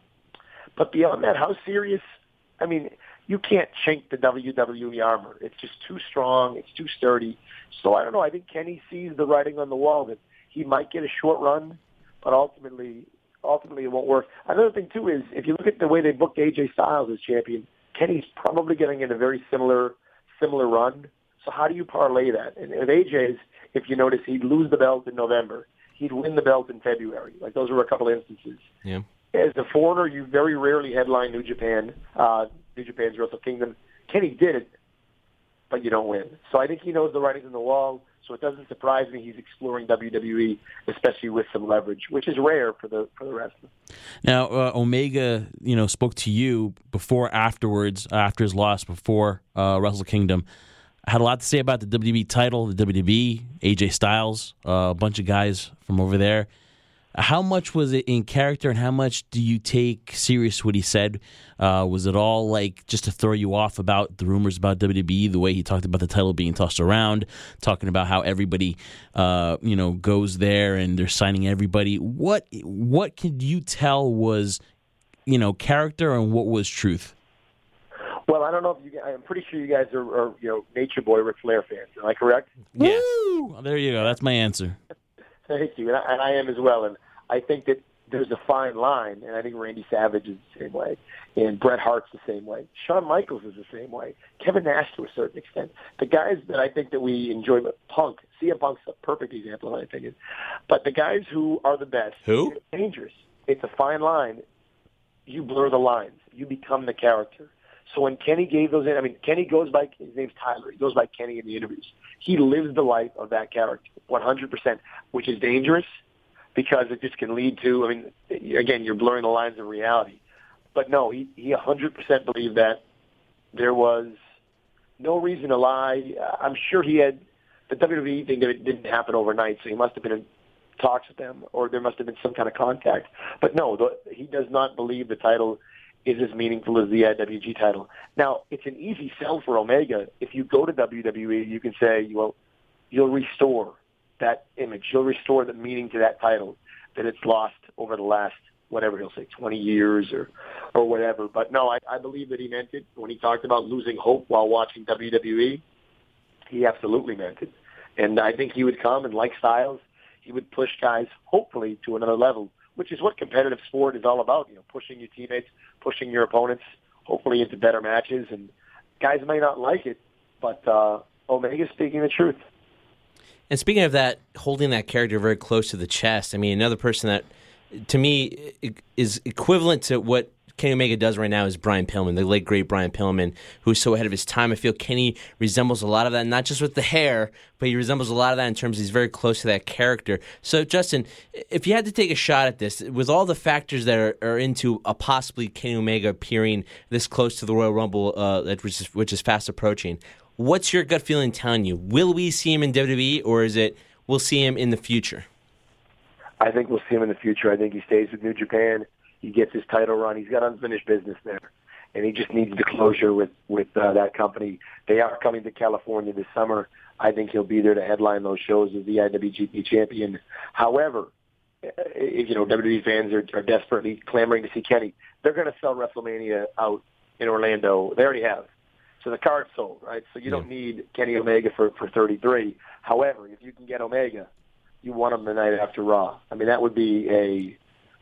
But beyond that, how serious? I mean, you can't chink the W W E armor. It's just too strong. It's too sturdy. So I don't know. I think Kenny sees the writing on the wall that he might get a short run, but ultimately, ultimately it won't work. Another thing, too, is if you look at the way they booked A J Styles as champion, Kenny's probably getting in a very similar similar run. So how do you parlay that? And with A J's, if you notice, he'd lose the belt in November. He'd win the belt in February. Like, those were a couple instances. Yeah. As a foreigner, you very rarely headline New Japan, uh, New Japan's Wrestle Kingdom. Kenny did it. but you don't win. So I think he knows the writing's on the wall. So it doesn't surprise me he's exploring W W E, especially with some leverage, which is rare for the for the wrestler. Now, uh, Omega, you know, spoke to you before, afterwards, after his loss, before uh, Wrestle Kingdom. Had a lot to say about the W W E title, the W W E, A J Styles, uh, a bunch of guys from over there. How much was it in character, and how much do you take serious what he said? Uh, was it all like just to throw you off about the rumors about W W E, the way he talked about the title being tossed around, talking about how everybody, uh, you know, goes there and they're signing everybody? What what can you tell was, you know, character and what was truth? Well, I don't know if you. I'm pretty sure you guys are, are you know, Nature Boy Ric Flair fans. Am I correct? Yes. Woo! There you go. That's my answer. Thank you, and I, and I am as well. And I think that there's a fine line, and I think Randy Savage is the same way, and Bret Hart's the same way. Shawn Michaels is the same way. Kevin Nash to a certain extent. The guys that I think that we enjoy, Punk, C M Punk's a perfect example, in my opinion. But the guys who are the best, who it's dangerous. It's a fine line. You blur the lines. You become the character. So when Kenny gave those in, I mean, Kenny goes by, his name's Tyler. He goes by Kenny in the interviews. He lives the life of that character, one hundred percent, which is dangerous because it just can lead to, I mean, again, you're blurring the lines of reality. But no, he, he one hundred percent believed that there was no reason to lie. I'm sure he had, the W W E thing didn't happen overnight, so he must have been in talks with them, or there must have been some kind of contact. But no, the, he does not believe the title is as meaningful as the I W G title. Now, it's an easy sell for Omega. If you go to W W E, you can say, well, you'll restore that image. You'll restore the meaning to that title that it's lost over the last, whatever he'll say, twenty years or, or whatever. But no, I, I believe that he meant it. When he talked about losing hope while watching W W E, he absolutely meant it. And I think he would come, and like Styles, he would push guys, hopefully, to another level, which is what competitive sport is all about, you know, pushing your teammates, pushing your opponents, hopefully into better matches. And guys may not like it, but uh, Omega's speaking the truth. And speaking of that, holding that character very close to the chest, I mean, another person that, to me, is equivalent to what Kenny Omega does right now is Brian Pillman, the late, great Brian Pillman, who's so ahead of his time. I feel Kenny resembles a lot of that, not just with the hair, but he resembles a lot of that in terms of he's very close to that character. So, Justin, if you had to take a shot at this, with all the factors that are, are into a possibly Kenny Omega appearing this close to the Royal Rumble, uh, which, is, which is fast approaching, what's your gut feeling telling you? Will we see him in W W E, or is it we'll see him in the future? I think we'll see him in the future. I think he stays with New Japan. He gets his title run. He's got unfinished business there, and he just needs the closure with with uh, that company. They are coming to California this summer. I think he'll be there to headline those shows as the I W G P champion. However, if you know W W E fans are, are desperately clamoring to see Kenny, they're going to sell WrestleMania out in Orlando. They already have. So the card's sold, right? So you yeah. don't need Kenny Omega for, for thirty-three. However, if you can get Omega, you want him the night after Raw. I mean, that would be a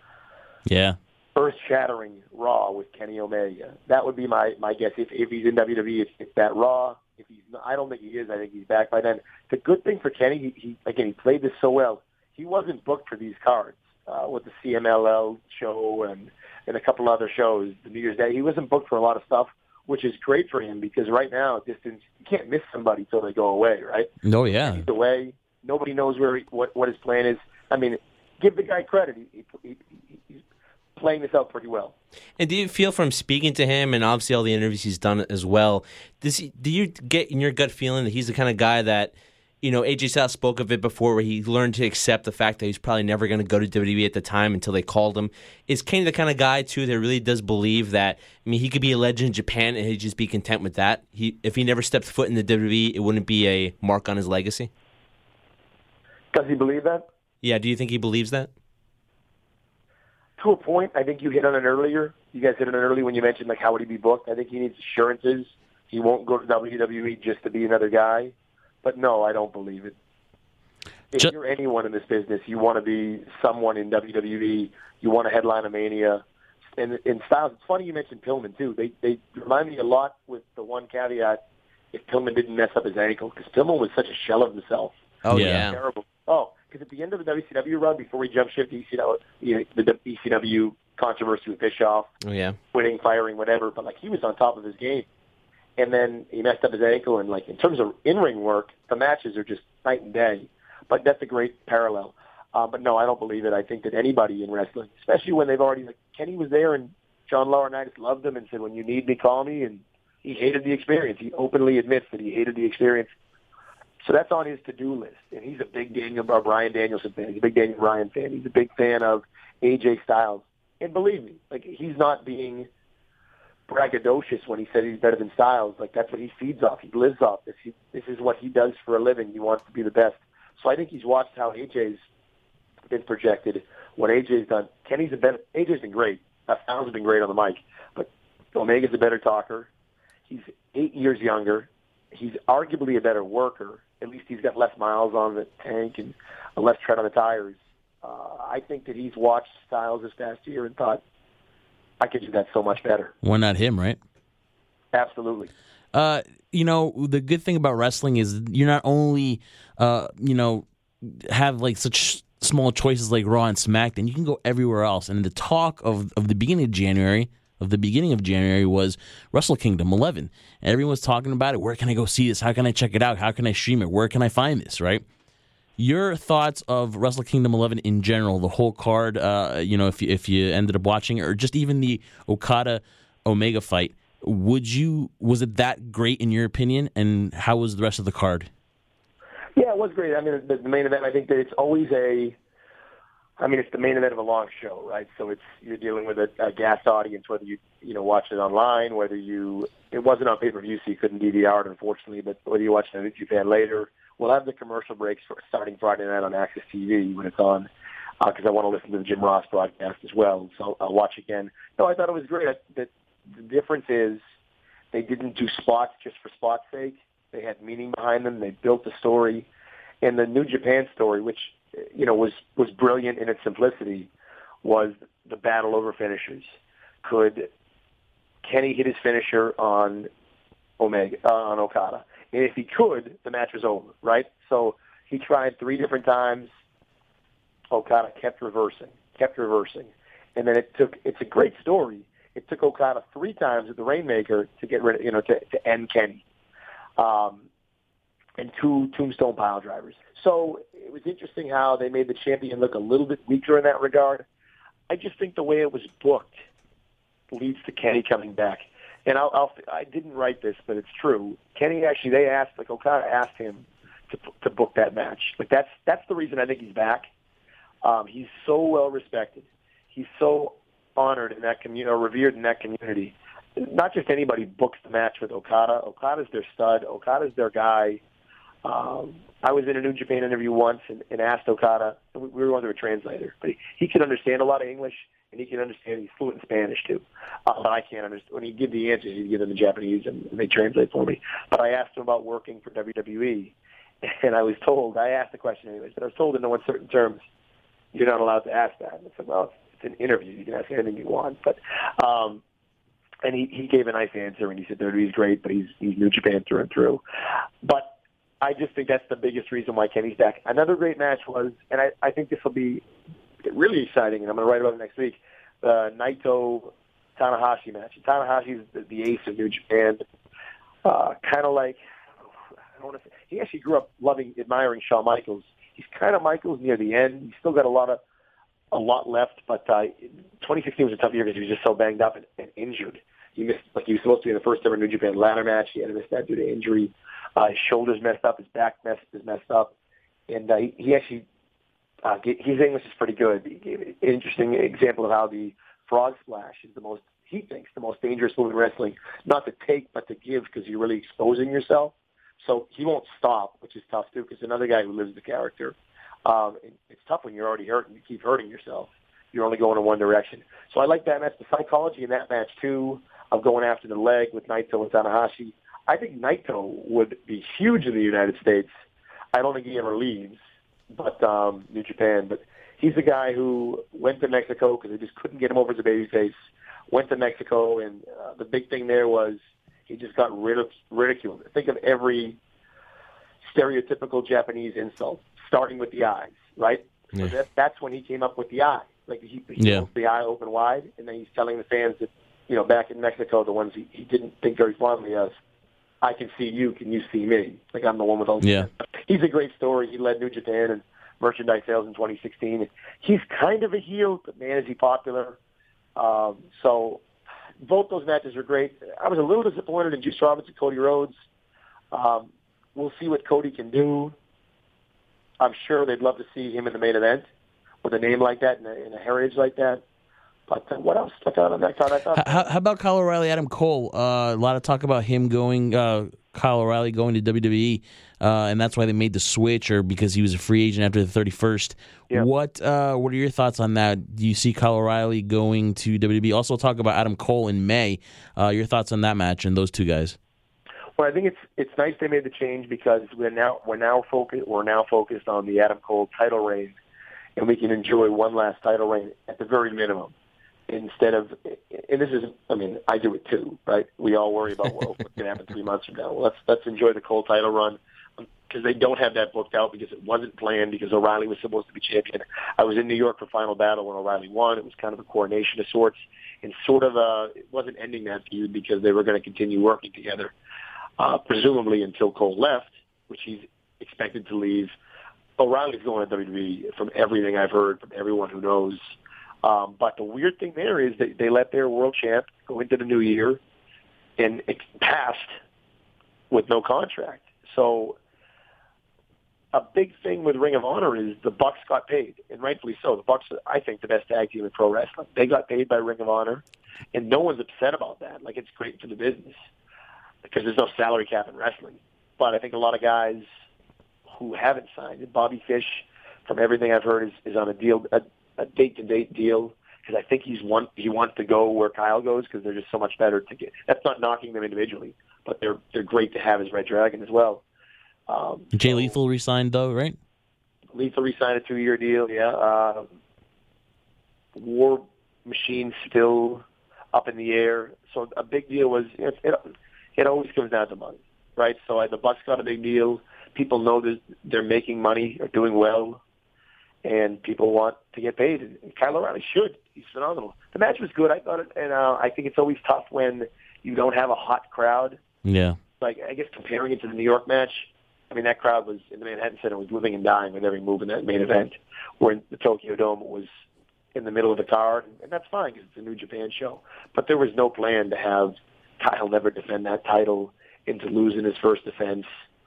yeah earth-shattering Raw with Kenny Omega. That would be my, my guess. If if he's in W W E, it's, it's that Raw. If he's not, I don't think he is. I think he's back by then. The good thing for Kenny, he, he again, he played this so well. He wasn't booked for these cards uh, with the C M L L show and, and a couple other shows, the New Year's Day. He wasn't booked for a lot of stuff, which is great for him because right now, distance, you can't miss somebody till they go away, right? No, yeah. He's away. Nobody knows where he, what, what his plan is. I mean, give the guy credit. He, he, he, he's playing this out pretty well. And do you feel from speaking to him and obviously all the interviews he's done as well, does he, do you get in your gut feeling that he's the kind of guy that, you know, A J Styles spoke of it before where he learned to accept the fact that he's probably never going to go to W W E at the time until they called him. Is Kenny the kind of guy, too, that really does believe that, I mean, he could be a legend in Japan and he'd just be content with that? He, if he never stepped foot in the W W E, it wouldn't be a mark on his legacy? Does he believe that? Yeah, do you think he believes that? To a point, I think you hit on it earlier. You guys hit on it early when you mentioned, like, how would he be booked? I think he needs assurances. He won't go to W W E just to be another guy. But no, I don't believe it. If Just, you're anyone in this business, you want to be someone in W W E. You want to headline a Mania. And in Styles, it's funny you mentioned Pillman, too. They they remind me a lot with the one caveat, if Pillman didn't mess up his ankle, because Pillman was such a shell of himself. Oh, yeah. Terrible. Oh, because at the end of the W C W run, before he jumped ship to E C W, you know, the E C W controversy with Bischoff, oh, yeah. winning, firing, whatever, but like he was on top of his game. and then he messed up his ankle. And like in terms of in-ring work, the matches are just night and day. But that's a great parallel. Uh, but no, I don't believe it. I think that anybody in wrestling, especially when they've already, like Kenny was there and John Laurinaitis loved him and said, when you need me, call me. And he hated the experience. He openly admits that he hated the experience. So that's on his to-do list. And he's a big Daniel or Bryan Danielson fan. He's a big Daniel Bryan fan. He's a big fan of A J Styles. And believe me, like he's not being braggadocious when he said he's better than Styles. Like that's what he feeds off. He lives off this. He, this is what he does for a living. He wants to be the best. So I think he's watched how A J's been projected, what A J's done. Kenny's a better. A J's been great. Uh, Styles has been great on the mic, but Omega's a better talker. He's eight years younger. He's arguably a better worker. At least he's got less miles on the tank and less tread on the tires. Uh, I think that he's watched Styles this past year and thought, I could do that so much better. Why not him, right? Absolutely. Uh, you know, the good thing about wrestling is you're not only, uh, you know, have like such small choices like Raw and SmackDown, you can go everywhere else. And the talk of, of the beginning of January, of the beginning of January was Wrestle Kingdom eleven. And everyone's talking about it. Where can I go see this? How can I check it out? How can I stream it? Where can I find this, right? Your thoughts of Wrestle Kingdom eleven in general, the whole card, uh, you know, if you, if you ended up watching it, or just even the Okada-Omega fight, would you, was it that great in your opinion? And how was the rest of the card? Yeah, it was great. I mean, the, the main event, I think that it's always a, I mean, it's the main event of a long show, right? So it's, you're dealing with a, a gas audience, whether you, you know, watch it online, whether you, it wasn't on pay-per-view, so you couldn't D V R it, unfortunately, but whether you watch it on New Japan later, we'll have the commercial breaks for starting Friday night on Access T V when it's on, because uh, I want to listen to the Jim Ross broadcast as well, so I'll watch again. No, I thought it was great. I, the, the difference is they didn't do spots just for spot's sake. They had meaning behind them. They built the story. And the New Japan story, which, you know, was, was brilliant in its simplicity, was the battle over finishers. Could Kenny hit his finisher on Omega, uh, on Okada? And if he could, the match was over, right? So he tried three different times. Okada kept reversing, kept reversing. And then it took, it's a great story. It took Okada three times with the Rainmaker to get rid of, you know, to, to end Kenny. Um, and two tombstone pile drivers. So it was interesting how they made the champion look a little bit weaker in that regard. I just think the way it was booked leads to Kenny coming back. And I'll, I'll, I didn't write this, but it's true. Kenny actually, they asked, like Okada asked him to to book that match. Like that's that's the reason I think he's back. Um, he's so well respected. He's so honored in that community, or revered in that community. Not just anybody books the match with Okada. Okada's their stud. Okada's their guy. Um, I was in a New Japan interview once and, and asked Okada, and we were going through a translator, but he, he could understand a lot of English, and he can understand, he's fluent in Spanish too. Uh, but I can't understand. When he give the answers, he'd give them in Japanese, and they translate for me. But I asked him about working for W W E, and I was told, I asked the question anyways, but I was told in no uncertain terms, you're not allowed to ask that. And I said, well, it's an interview. You can ask anything you want. But um, and he, he gave a nice answer, and he said W W E's great, but he's he's New Japan through and through. But I just think that's the biggest reason why Kenny's back. Another great match was, and I, I think this will be really exciting, and I'm going to write about it next week, the Naito Tanahashi match. Tanahashi's the, the ace of New Japan. Uh, kind of like, I don't want to say, he actually grew up loving, admiring Shawn Michaels. He's kind of Michaels near the end. He's still got a lot of, a lot left, but uh, twenty sixteen was a tough year because he was just so banged up and, and injured. He missed, like he was supposed to be in the first ever New Japan ladder match. He had to miss that due to injury. Uh, his shoulders messed up, his back messed is messed up, and uh, he, he actually, uh, his English is pretty good. He gave an interesting example of how the frog splash is the most, he thinks, the most dangerous move in wrestling. Not to take, but to give, because you're really exposing yourself. So he won't stop, which is tough too, because another guy who lives the character. Um, it, it's tough when you're already hurt and you keep hurting yourself. You're only going in one direction. So I like that match. The psychology in that match too, of going after the leg with Naito and Tanahashi. I think Naito would be huge in the United States. I don't think he ever leaves, but um, New Japan. But he's a guy who went to Mexico because they just couldn't get him over as a babyface. Went to Mexico, and uh, the big thing there was he just got rid of ridiculed. Think of every stereotypical Japanese insult, starting with the eyes, right? Yeah. So that, that's when he came up with the eye. Like he, he yeah. the eye open wide, and then he's telling the fans that, you know, back in Mexico, the ones he, he didn't think very fondly of, I can see you, can you see me? Like I'm the one with all. Yeah. He's a great story. He led New Japan and merchandise sales in twenty sixteen. He's kind of a heel, but man, is he popular. Um, so both those matches were great. I was a little disappointed in Juice Robinson and Cody Rhodes. Um, we'll see what Cody can do. I'm sure they'd love to see him in the main event with a name like that and a, and a heritage like that. But uh, what else stuck out on that card? I thought. How, how about Kyle O'Reilly, Adam Cole? Uh, a lot of talk about him going, uh, Kyle O'Reilly going to W W E, uh, and that's why they made the switch, or because he was a free agent after the thirty-first. Yeah. What uh, What are your thoughts on that? Do you see Kyle O'Reilly going to W W E? Also, talk about Adam Cole in May. Uh, your thoughts on that match and those two guys? Well, I think it's it's nice they made the change because we're now we're now focused we're now focused on the Adam Cole title reign, and we can enjoy one last title reign at the very minimum. Instead of, and this is, I mean, I do it too, right? We all worry about well, what's going to happen three months from now. Well, let's let's enjoy the Cole title run because they don't have that booked out because it wasn't planned because O'Reilly was supposed to be champion. I was in New York for Final Battle when O'Reilly won. It was kind of a coronation of sorts, and sort of a, it wasn't ending that feud because they were going to continue working together, uh, presumably until Cole left, which he's expected to leave. O'Reilly's going to W W E from everything I've heard from everyone who knows. Um, but the weird thing there is that they let their world champ go into the new year and it passed with no contract. So a big thing with Ring of Honor is the Bucks got paid, and rightfully so. The Bucks are, I think, the best tag team in pro wrestling. They got paid by Ring of Honor, and no one's upset about that. Like, it's great for the business because there's no salary cap in wrestling. But I think a lot of guys who haven't signed it, Bobby Fish, from everything I've heard, is, is on a deal, a, a date-to-date deal, because I think he's want, he wants to go where Kyle goes because they're just so much better to get. That's not knocking them individually, but they're they're great to have as Red Dragon as well. Um, Jay so Lethal resigned, though, right? Lethal resigned a two-year deal, yeah. Uh, War Machine still up in the air. So a big deal was, it, it, it always comes down to money, right? So uh, the Bucks got a big deal. People know that they're making money or doing well, and people want to get paid. And Kyle O'Reilly should. He's phenomenal. The match was good, I thought, it, and uh, I think it's always tough when you don't have a hot crowd. Yeah. Like, I guess comparing it to the New York match, I mean, that crowd was, in the Manhattan Center, was living and dying with every move in that main event, where the Tokyo Dome was in the middle of the card, and that's fine because it's a New Japan show. But there was no plan to have Kyle never defend that title and to lose in his first defense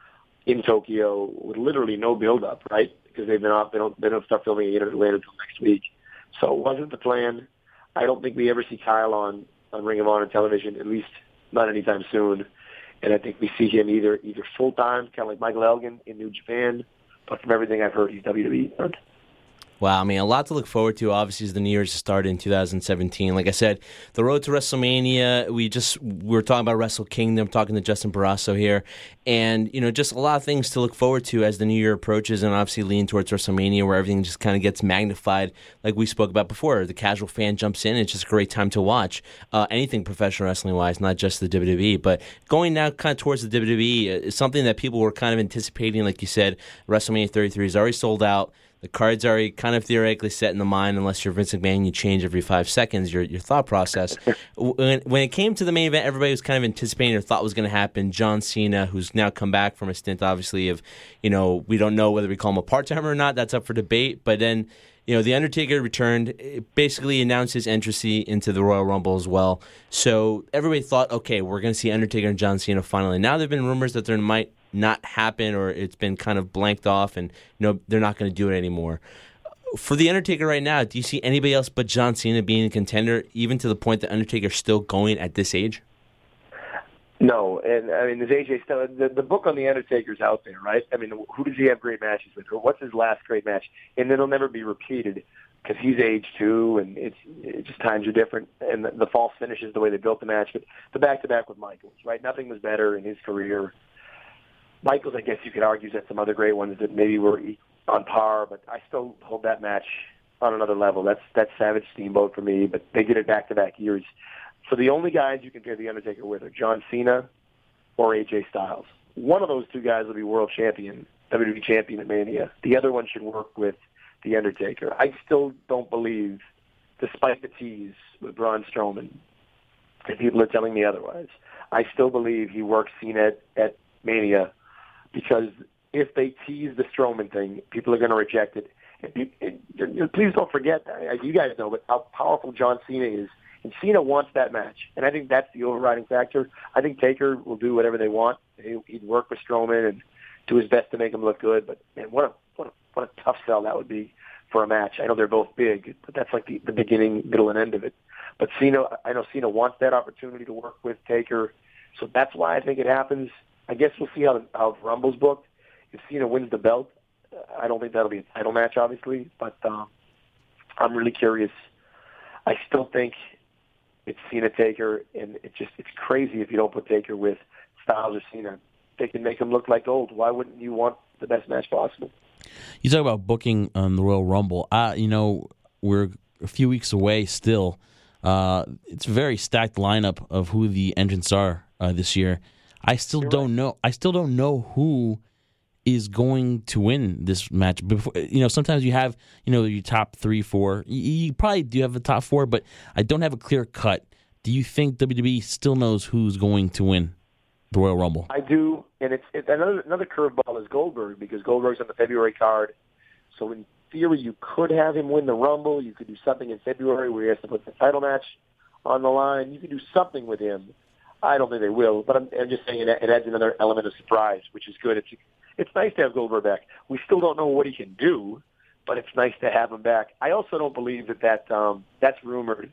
in Tokyo with literally no build-up, right? Because they've been off, they don't, they don't start filming it in Atlanta until next week. So it wasn't the plan. I don't think we ever see Kyle on, on Ring of Honor television, at least not anytime soon. And I think we see him either either full-time, kind of like Michael Elgin in New Japan, but from everything I've heard, he's W W E. Wow, I mean, a lot to look forward to, obviously, as the New Year's started in two thousand seventeen. Like I said, the road to WrestleMania, we just, we were talking about Wrestle Kingdom, talking to Justin Barrasso here, and, you know, just a lot of things to look forward to as the New Year approaches and obviously lean towards WrestleMania where everything just kind of gets magnified, like we spoke about before. The casual fan jumps in, it's just a great time to watch uh, anything professional wrestling-wise, not just the W W E. But going now kind of towards the W W E is something that people were kind of anticipating, like you said, WrestleMania thirty-three is already sold out. The card's already kind of theoretically set in the mind, unless you're Vince McMahon, you change every five seconds your your thought process. when, when it came to the main event, everybody was kind of anticipating or thought was going to happen. John Cena, who's now come back from a stint, obviously, of, you know, we don't know whether we call him a part-timer or not. That's up for debate. But then, you know, The Undertaker returned, basically announced his entry into the Royal Rumble as well. So everybody thought, okay, we're going to see Undertaker and John Cena finally. Now there have been rumors that there might not happen, or it's been kind of blanked off, and you know they're not going to do it anymore. For The Undertaker right now, do you see anybody else but John Cena being a contender, even to the point that Undertaker's still going at this age? No, and I mean, there's A J Styles. The, the book on The Undertaker's out there, right? I mean, who does he have great matches with, or what's his last great match? And it'll never be repeated because he's aged too, and it's it just times are different, and the, the false finish is the way they built the match. But the back-to-back with Michaels, right? Nothing was better in his career. Michaels, I guess you could argue that some other great ones that maybe were on par, but I still hold that match on another level. That's that's Savage Steamboat for me, but they did it back-to-back years. So the only guys you can compare The Undertaker with are John Cena or A J Styles. One of those two guys will be world champion, W W E champion at Mania. The other one should work with The Undertaker. I still don't believe, despite the tease with Braun Strowman, and people are telling me otherwise, I still believe he works Cena at, at Mania, because if they tease the Strowman thing, people are going to reject it. And, and, and please don't forget, you guys know, but how powerful John Cena is. And Cena wants that match. And I think that's the overriding factor. I think Taker will do whatever they want. He'd work with Strowman and do his best to make him look good. But, man, what a, what a, what a tough sell that would be for a match. I know they're both big, but that's like the, the beginning, middle, and end of it. But Cena, I know Cena wants that opportunity to work with Taker. So that's why I think it happens. I guess we'll see how the, how the Rumble's booked. If Cena wins the belt, I don't think that'll be a title match, obviously. But um, I'm really curious. I still think it's Cena Taker, and it just it's crazy if you don't put Taker with Styles or Cena. They can make him look like gold. Why wouldn't you want the best match possible? You talk about booking on the Royal Rumble. Uh, you know, we're a few weeks away still. Uh, it's a very stacked lineup of who the entrants are uh, this year. I still You're don't right. know. I still don't know who is going to win this match. Before, you know, sometimes you have, you know, your top three, four. You, you probably do have the top four, but I don't have a clear cut. Do you think W W E still knows who's going to win the Royal Rumble? I do, and it's, it's another another curveball is Goldberg, because Goldberg's on the February card. So in theory, you could have him win the Rumble. You could do something in February where he has to put the title match on the line. You could do something with him. I don't think they will, but I'm, I'm just saying it, it adds another element of surprise, which is good. It's It's nice to have Goldberg back. We still don't know what he can do, but it's nice to have him back. I also don't believe that, that um, that's rumored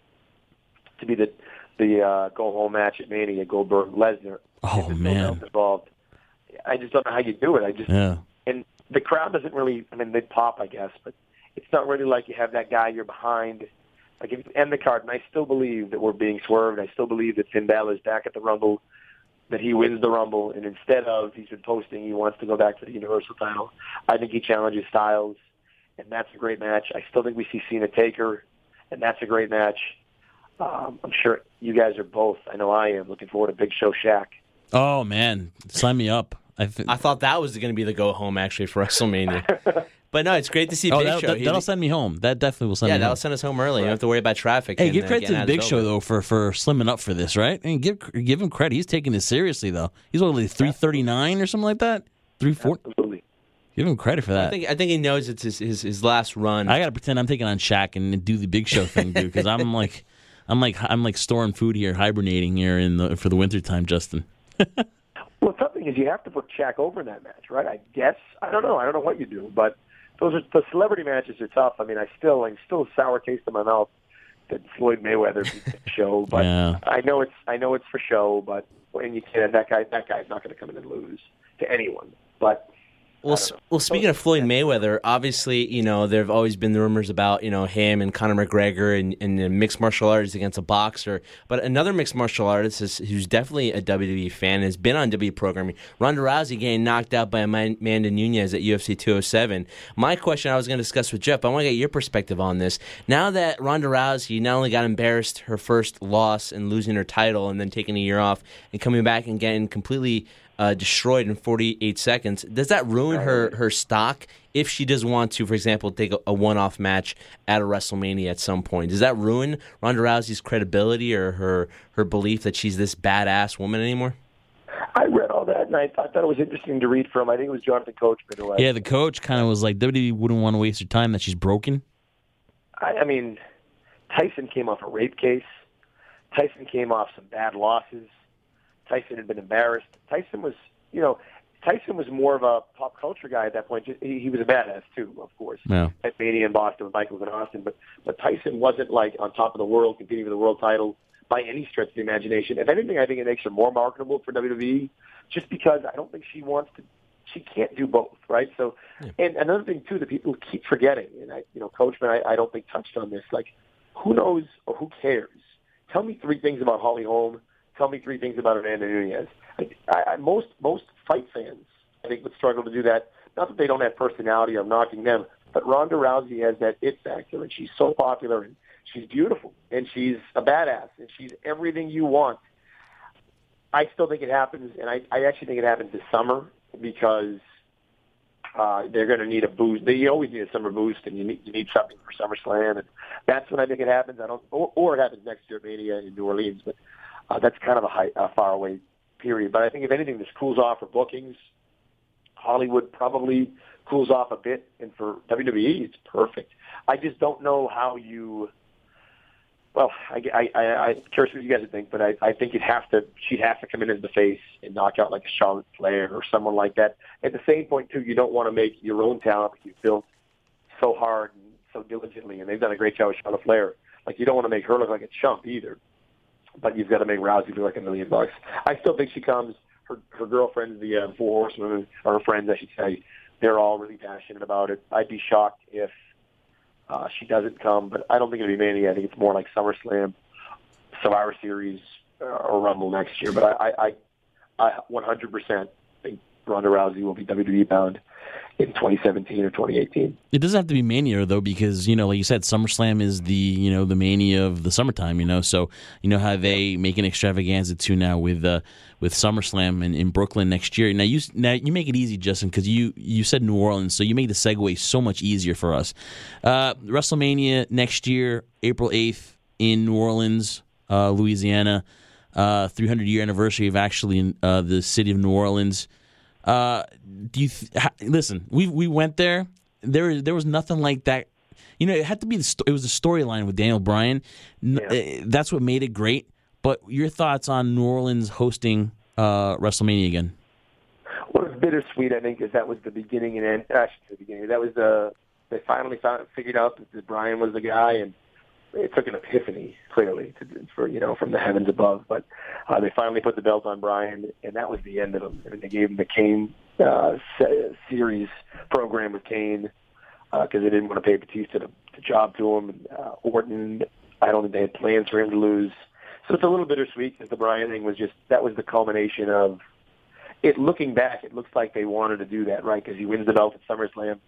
to be the the uh, go-home match at Mania, Goldberg-Lesnar. Oh, man. Involved. I just don't know how you do it. I just yeah. And the crowd doesn't really, I mean, they pop, I guess, but it's not really like you have that guy you're behind. Like, if you end the card, and I still believe that we're being swerved. I still believe that Finn Balor's back at the Rumble, that he wins the Rumble, and instead of, he's been posting, he wants to go back to the Universal title. I think he challenges Styles, and that's a great match. I still think we see Cena Taker, and that's a great match. Um, I'm sure you guys are both, I know I am, looking forward to Big Show Shaq. Oh, man. Sign me up. I, th- I thought that was going to be the go-home, actually, for WrestleMania. But no, it's great to see oh, Big that'll, Show. That, that'll send me home. That definitely will send yeah, me home. Yeah, that'll send us home early. Right. You don't have to worry about traffic. Hey, and, give uh, credit to the Big Show, over. though, for, for slimming up for this, right? And give give him credit. He's taking this seriously, though. He's only three thirty-nine or something like that? three forty Absolutely. Give him credit for that. I think I think he knows it's his, his, his last run. I got to pretend I'm taking on Shaq and do the Big Show thing, dude, because I'm like, I'm like, I'm like storing food here, hibernating here in the for the wintertime, Justin. Well, something is you have to put Shaq over in that match, right? I guess. I don't know. I don't know what you do, but those are the celebrity matches are tough. I mean, I still, I still a sour taste in my mouth that Floyd Mayweather beat the show, but yeah. I know it's, I know it's for show. But when you can, that guy, that guy's not going to come in and lose to anyone. But Well, well. Speaking of Floyd Mayweather, obviously, you know there have always been the rumors about you know him and Conor McGregor and, and the mixed martial artist against a boxer. But another mixed martial artist is, who's definitely a W W E fan, has been on W W E programming. Ronda Rousey getting knocked out by Amanda Nunes at U F C two oh seven. My question I was going to discuss with Jeff, but I want to get your perspective on this. Now that Ronda Rousey not only got embarrassed her first loss and losing her title, and then taking a year off and coming back and getting completely Uh, destroyed in forty-eight seconds. Does that ruin her, her stock if she does want to, for example, take a, a one-off match at a WrestleMania at some point? Does that ruin Ronda Rousey's credibility or her, her belief that she's this badass woman anymore? I read all that, and I thought that was interesting to read from. I think it was Jonathan Coachman. Who yeah, the coach kind of was like, W W E wouldn't want to waste her time, that she's broken. I, I mean, Tyson came off a rape case. Tyson came off some bad losses. Tyson had been embarrassed. Tyson was, you know, Tyson was more of a pop culture guy at that point. He, he was a badass too, of course. Yeah. At Mania in Boston with Michaels and Austin, but but Tyson wasn't like on top of the world, competing for the world title by any stretch of the imagination. If anything, I think it makes her more marketable for W W E, just because I don't think she wants to. She can't do both, right? So, yeah. And another thing too that people keep forgetting, and I, you know, Coachman, I, I don't think touched on this. Like, who knows or who cares? Tell me three things about Holly Holm. Tell me three things about Amanda Nunes. I, I, most most fight fans, I think, would struggle to do that. Not that they don't have personality, I'm knocking them, but Ronda Rousey has that it factor, and she's so popular, and she's beautiful, and she's a badass, and she's everything you want. I still think it happens, and I, I actually think it happens this summer because uh, they're going to need a boost. They you always need a summer boost, and you need, you need something for SummerSlam, and that's when I think it happens. I don't, or, or it happens next year at Mania in New Orleans, but. Uh, that's kind of a, high, a far away period. But I think if anything, this cools off for bookings. Hollywood probably cools off a bit, and for W W E, it's perfect. I just don't know how you. Well, I, I, I, I'm curious what you guys would think, but I, I think you'd have to. She'd have to come in as the face and knock out like a Charlotte Flair or someone like that. At the same point, too, you don't want to make your own talent that you've built so hard and so diligently, and they've done a great job with Charlotte Flair. Like, you don't want to make her look like a chump either, but you've got to make Rousey look like a million bucks. I still think she comes. Her her girlfriends, the uh, Four Horsewomen, or her friends, I should say, they're all really passionate about it. I'd be shocked if uh, she doesn't come, but I don't think it'll be Mania. I think it's more like SummerSlam, Survivor Series, uh, or Rumble next year. But I, I, I one hundred percent think Ronda Rousey will be W W E bound in twenty seventeen or twenty eighteen. It doesn't have to be Mania, though, because, you know, like you said, SummerSlam is the, you know, the Mania of the summertime, you know, so you know how they make an extravaganza, too, now with uh, with SummerSlam in, in Brooklyn next year. Now, you now you make it easy, Justin, because you, you said New Orleans, so you make the segue so much easier for us. Uh, WrestleMania next year, April eighth in New Orleans, uh, Louisiana, uh, three hundred year anniversary of actually in uh, the city of New Orleans. Uh, do you th- ha- listen? We we went there. There there was nothing like that. You know, it had to be the sto- it was the storyline with Daniel Bryan. N- Yeah. uh, That's what made it great. But your thoughts on New Orleans hosting uh, WrestleMania again? What was bittersweet, I think, is that was the beginning and end. Actually, the beginning. That was the they finally found figured out that Bryan was the guy, and it took an epiphany, clearly, to, for you know from the heavens above. But uh, they finally put the belt on Bryan, and that was the end of him. I mean, they gave him the Kane uh, se- series program with Kane because uh, they didn't want to pay Batista the, the job to him. And, uh, Orton, I don't think they had plans for him to lose. So it's a little bittersweet because the Bryan thing was just that was the culmination of it. Looking back, it looks like they wanted to do that, right? Because he wins the belt at SummerSlam,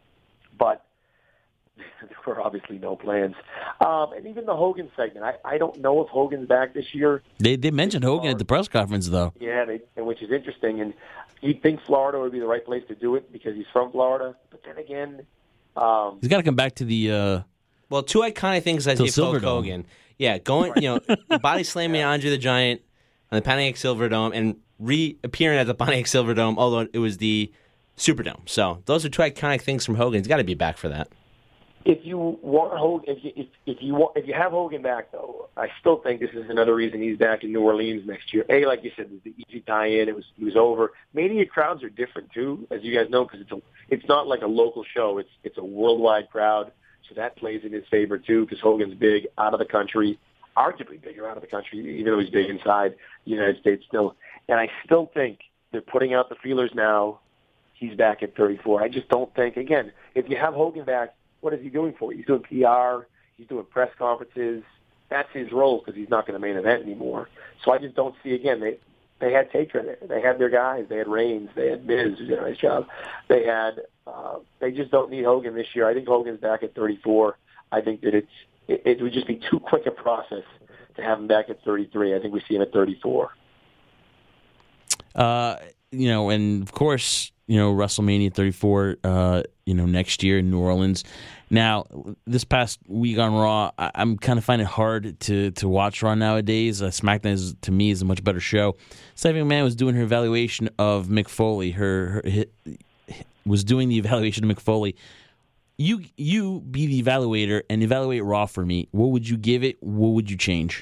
but there were obviously no plans. Um, and even the Hogan segment, I, I don't know if Hogan's back this year. They they mentioned Hogan at the press conference, though. Yeah, they, and which is interesting. And you'd think Florida would be the right place to do it because he's from Florida. But then again, um, He's got to come back to the. Uh, Well, two iconic things I Till say Hulk Silverdome. Hogan. Yeah, going, you know, body slamming Andre the Giant on the Pontiac Silverdome and reappearing at the Pontiac Silverdome, although it was the Superdome. So those are two iconic things from Hogan. He's got to be back for that. if you want Hogan, if you if, if you want if you have Hogan back, though, I still think this is another reason he's back in New Orleans next year. A, like you said, the easy tie-in. It was it was over. Mania crowds are different too, as you guys know, because it's a it's not like a local show. It's it's a worldwide crowd. So that plays in his favor, too, because Hogan's big out of the country, arguably bigger out of the country, even though he's big inside the United States still. And I still think they're putting out the feelers now. He's back at thirty-four. I just don't think, again, if you have Hogan back, what is he doing for you? He's doing P R. He's doing press conferences. That's his role because he's not going to main event anymore. So I just don't see, again, they they had Taker there. They had their guys. They had Reigns. They had Miz, who did a nice job. They had, uh, they just don't need Hogan this year. I think Hogan's back at thirty-four. I think that it's it, it would just be too quick a process to have him back at thirty-three. I think we see him at thirty-four. Uh, you know, and of course, you know, WrestleMania thirty-four, uh, you know, next year in New Orleans. Now, this past week on Raw, I, I'm kind of finding it hard to, to watch Raw nowadays. Uh, SmackDown, is, to me, is a much better show. Stephanie McMahon was doing her evaluation of Mick Foley. Her, her hit, was doing the evaluation of Mick Foley. You, you be the evaluator and evaluate Raw for me. What would you give it? What would you change?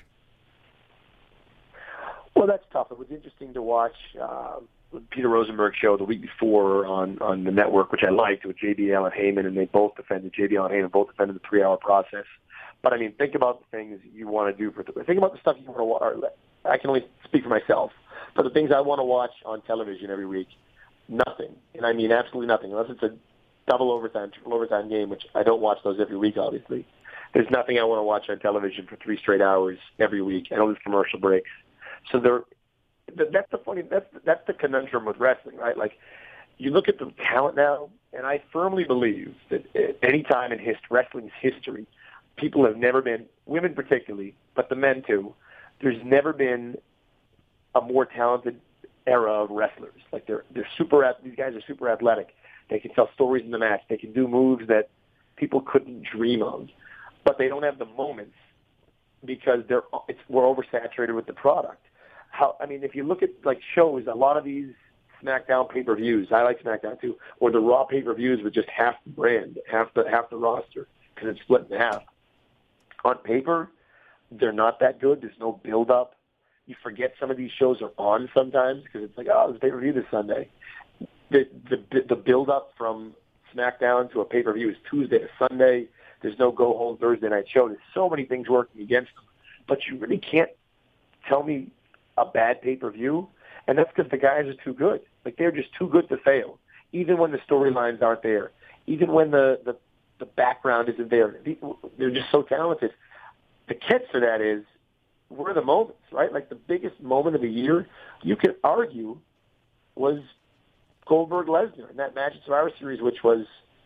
Well, that's tough. It was interesting to watch uh, the Peter Rosenberg show the week before on, on the network, which I liked, with J B L and Heyman, and they both defended, J B L and Heyman both defended the three-hour process. But, I mean, think about the things you want to do. for Think about the stuff you want to watch. I can only speak for myself. But the things I want to watch on television every week, nothing. And I mean absolutely nothing, unless it's a double overtime, triple overtime game, which I don't watch those every week, obviously. There's nothing I want to watch on television for three straight hours every week. I know there's commercial breaks. So there, that's the funny, that's that's the conundrum with wrestling, right? Like, you look at the talent now, and I firmly believe that at any time in hist- wrestling's history, people have never been, women particularly, but the men too, there's never been a more talented era of wrestlers. Like, they're they're super, these guys are super athletic. They can tell stories in the match. They can do moves that people couldn't dream of, but they don't have the moments because they're it's, we're oversaturated with the product. how, I mean, if you look at like shows, a lot of these SmackDown pay-per-views, I like SmackDown too, or the Raw pay-per-views with just half the brand, half the half the roster, because it's split in half. On paper, they're not that good. There's no build-up. You forget some of these shows are on sometimes because it's like, oh, there's a pay-per-view this Sunday. The the the build-up from SmackDown to a pay-per-view is Tuesday to Sunday. There's no go-home Thursday night show. There's so many things working against them. But you really can't tell me a bad pay-per-view, and that's because the guys are too good. Like, they're just too good to fail, even when the storylines aren't there, even when the, the, the background isn't there. They're just so talented. The catch for that is, what are the moments, right? Like, the biggest moment of the year, you could argue, was Goldberg-Lesnar in that match at Survivor Series, which was,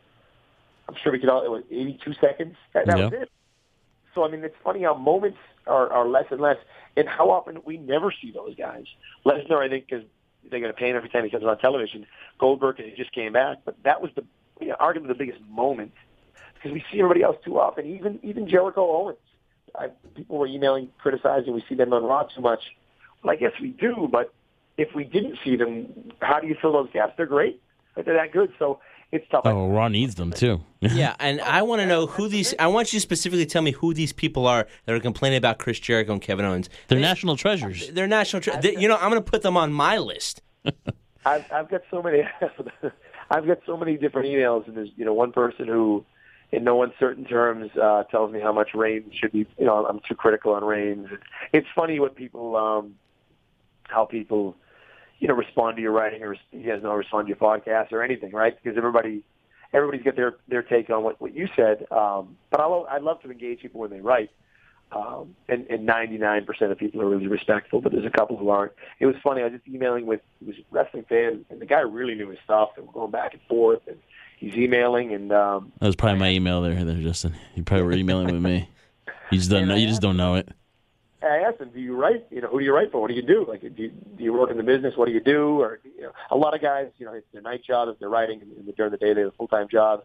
I'm sure we could all, it was eighty-two seconds. That, that yep. was it. So, I mean, it's funny how moments are, are less and less, and how often we never see those guys. Lesnar, I think, because they're going to pay him every time he comes on television. Goldberg, because he just came back. But that was the, you know, arguably the biggest moment, because we see everybody else too often, even even Jericho Owens. I, people were emailing, criticizing, we see them on Raw too much. Well, I guess we do, but if we didn't see them, how do you fill those gaps? They're great. They're that good, so it's tough. Oh, Raw needs them, too. Yeah, and I want to know who these... I want you to specifically tell me who these people are that are complaining about Chris Jericho and Kevin Owens. They're they, national treasures. They're national treasures. You know, I'm going to put them on my list. I've, I've got so many... I've got so many different emails, and there's, you know, one person who, in no uncertain terms, uh, tells me how much Reigns should be... You know, I'm too critical on Reigns. It's funny what people... Um, how people... you know, respond to your writing, or you guys know, respond to your podcast or anything, right? Because everybody, everybody's got their, their take on what, what you said. Um, but I'll, I love to engage people when they write. Um, and, and ninety-nine percent of people are really respectful, but there's a couple who aren't. It was funny. I was just emailing with, he was a wrestling fan, and the guy really knew his stuff, and we're going back and forth, and he's emailing, and... Um, that was probably my email there, there, Justin. You probably were emailing with me. You just don't know, you just don't know it. I asked him, do you write? You know, who do you write for? What do you do? Like, do you, do you work in the business? What do you do? Or, you know, a lot of guys, you know, it's their night job, if they're writing, and during the day they have a full-time job.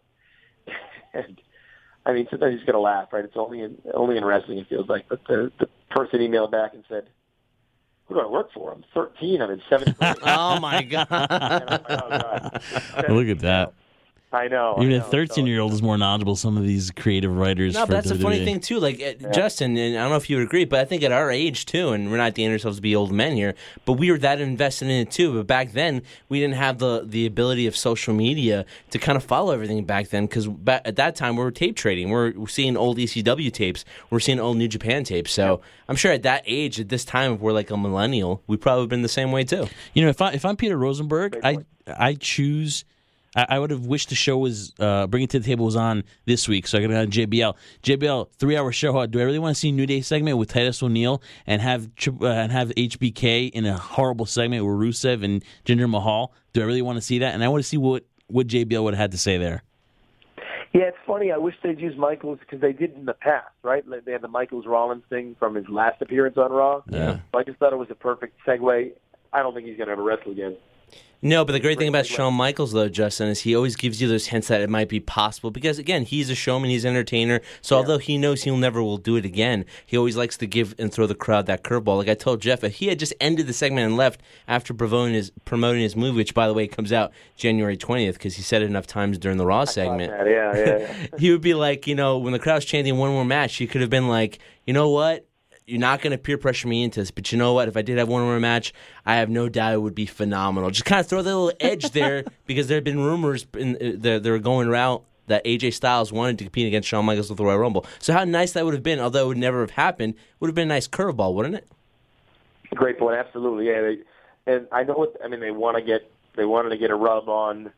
And, I mean, sometimes you just got to laugh, right? It's only in, only in wrestling, it feels like. But the, the person emailed back and said, who do I work for? I'm thirteen. I'm in seventh grade. Oh, my God. And I'm like, oh, God. Look at that. I know. Even I a know. thirteen-year-old is more knowledgeable than some of these creative writers. No, for but that's the funny W W E. thing, too. Like, uh, Justin, and I don't know if you would agree, but I think at our age, too, and we're not dating ourselves to be old men here, but we were that invested in it, too. But back then, we didn't have the, the ability of social media to kind of follow everything back then, because at that time, we were tape trading. We're seeing old E C W tapes. We're seeing old New Japan tapes. So yep. I'm sure at that age, at this time, if we're like a millennial, we probably have been the same way, too. You know, if, I, if I'm Peter Rosenberg, I I choose... I would have wished the show was uh, Bring It to the Table was on this week, so I got to go on J B L. J B L, three-hour show. Do I really want to see a New Day segment with Titus O'Neil and have uh, and have H B K in a horrible segment with Rusev and Jinder Mahal? Do I really want to see that? And I want to see what, what J B L would have had to say there. Yeah, it's funny. I wish they'd use Michaels because they did in the past, right? They had the Michaels-Rollins thing from his last appearance on Raw. Yeah. So I just thought it was a perfect segue. I don't think he's going to ever wrestle again. No, but the great thing about Shawn Michaels, though, Justin, is he always gives you those hints that it might be possible. Because, again, he's a showman, he's an entertainer. So yeah. although he knows he'll never will do it again, he always likes to give and throw the crowd that curveball. Like I told Jeff, if he had just ended the segment and left after promoting his, promoting his movie, which, by the way, comes out January twentieth, because he said it enough times during the Raw segment. Yeah, yeah, yeah. He would be like, you know, when the crowd's chanting one more match, he could have been like, you know what? You're not going to peer pressure me into this, but you know what? If I did have one more match, I have no doubt it would be phenomenal. Just kind of throw that little edge there because there have been rumors in, uh, they're, they're going around that A J Styles wanted to compete against Shawn Michaels with the Royal Rumble. So how nice that would have been, although it would never have happened, would have been a nice curveball, wouldn't it? Great point, absolutely. Yeah, they, and I know what I mean. They want to get they wanted to get a rub on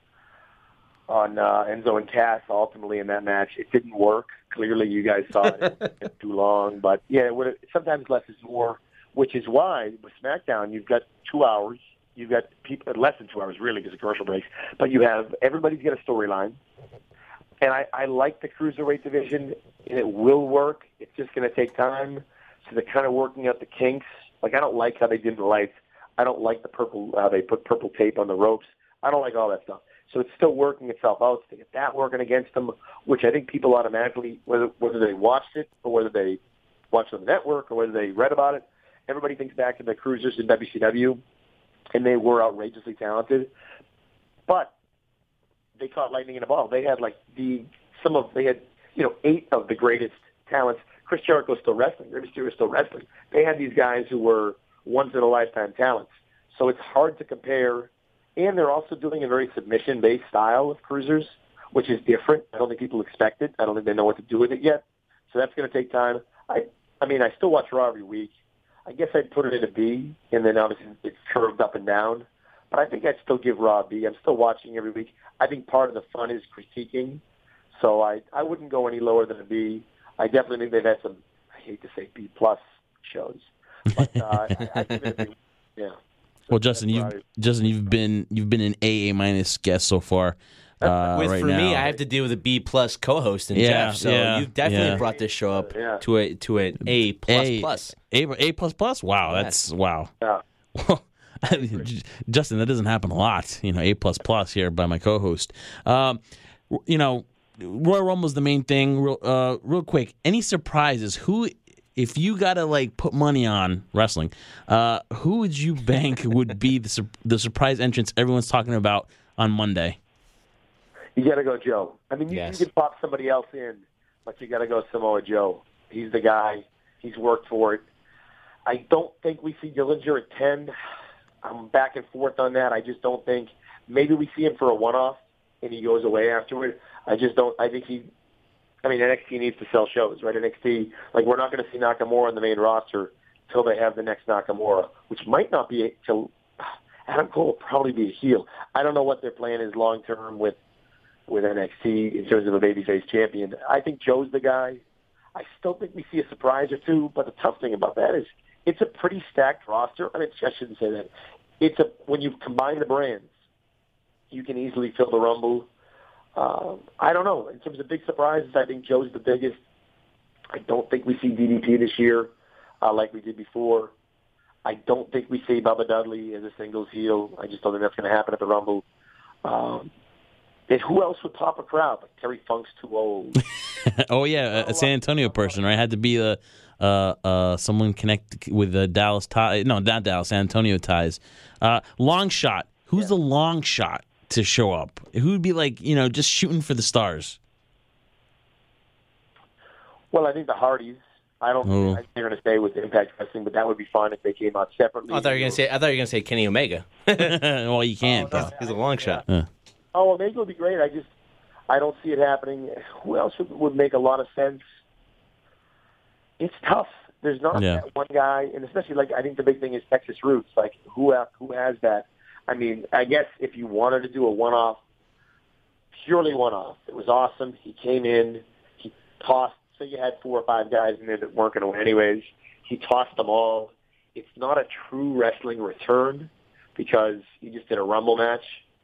on uh, Enzo and Cass ultimately in that match. It didn't work. Clearly, you guys saw it. It's too long. But, yeah, it would, sometimes less is more, which is why with SmackDown, you've got two hours. You've got people less than two hours, really, because of commercial breaks. But you have everybody's got a storyline. And I, I like the Cruiserweight division, and it will work. It's just going to take time. So they're kind of working out the kinks. Like, I don't like how they did the lights. I don't like the purple, how they put purple tape on the ropes. I don't like all that stuff. So it's still working itself out to get that working against them, which I think people automatically, whether whether they watched it or whether they watched it on the network or whether they read about it, everybody thinks back to the Cruisers in W C W, and they were outrageously talented, but they caught lightning in a bottle. They had like the some of they had you know eight of the greatest talents. Chris Jericho is still wrestling. Rey Mysterio is still wrestling. They had these guys who were once in a lifetime talents. So it's hard to compare. And they're also doing a very submission based style of Cruisers, which is different. I don't think people expect it. I don't think they know what to do with it yet. So that's going to take time. I I mean, I still watch Raw every week. I guess I'd put it in a B, and then obviously it's curved up and down. But I think I'd still give Raw a B. I'm still watching every week. I think part of the fun is critiquing. So I, I wouldn't go any lower than a B. I definitely think they've had some, I hate to say B-plus shows. But uh, I, I give it a B. Yeah. So well, Justin, you've Justin, you've been you've been an A A minus guest so far. Uh, with right for now. me, I have to deal with a B plus co-host and Yeah, Jeff. So yeah, you've definitely yeah. brought this show up Yeah. to a to an A plus A plus. A A plus plus. Wow, that's wow. Yeah. Justin, that doesn't happen a lot. You know, A plus plus here by my co-host. Um, you know, Royal Rumble's the main thing. Real, uh, real quick, any surprises? Who, if you gotta like put money on wrestling, uh, who would you bank would be the sur- the surprise entrance everyone's talking about on Monday? You got to go Joe. I mean, you, Yes. you can pop somebody else in, but you got to go Samoa Joe. He's the guy. He's worked for it. I don't think we see Dillinger at ten. I'm back and forth on that. I just don't think. Maybe we see him for a one-off, and he goes away afterward. I just don't. I think he. I mean, N X T needs to sell shows, right? N X T, like we're not going to see Nakamura on the main roster until they have the next Nakamura, which might not be till Adam Cole will probably be a heel. I don't know what their plan is long term with. with N X T in terms of a babyface champion. I think Joe's the guy. I still think we see a surprise or two, but the tough thing about that is it's a pretty stacked roster. I mean, I shouldn't say that. It's a when you combine the brands, you can easily fill the Rumble. Um, I don't know. In terms of big surprises, I think Joe's the biggest. I don't think we see D D P this year uh, like we did before. I don't think we see Bubba Dudley as a singles heel. I just don't think that's going to happen at the Rumble. Um, And who else would pop a crowd? Like Terry Funk's too old. Oh yeah, a, a San Antonio person, right? Had to be a uh, uh, someone connected with the Dallas ties. No, not Dallas, San Antonio ties. Uh, long shot. Who's Yeah. the long shot to show up? Who would be like, you know, just shooting for the stars? Well, I think the Hardys. I don't Oh. think I think they're going to stay with Impact Wrestling, but that would be fun if they came out separately. I thought you were gonna say. I thought you were gonna say Kenny Omega. Well, you can't. Oh, no. though. He's a long shot. Oh, Omega would be great. I just, I don't see it happening. Who else would, would make a lot of sense? It's tough. There's not Yeah. that one guy, and especially like I think the big thing is Texas roots. Like who ha- who has that? I mean, I guess if you wanted to do a one-off, purely one-off, it was awesome. He came in, he tossed. So you had four or five guys in there that weren't going to win anyways. He tossed them all. It's not a true wrestling return because he just did a Rumble match.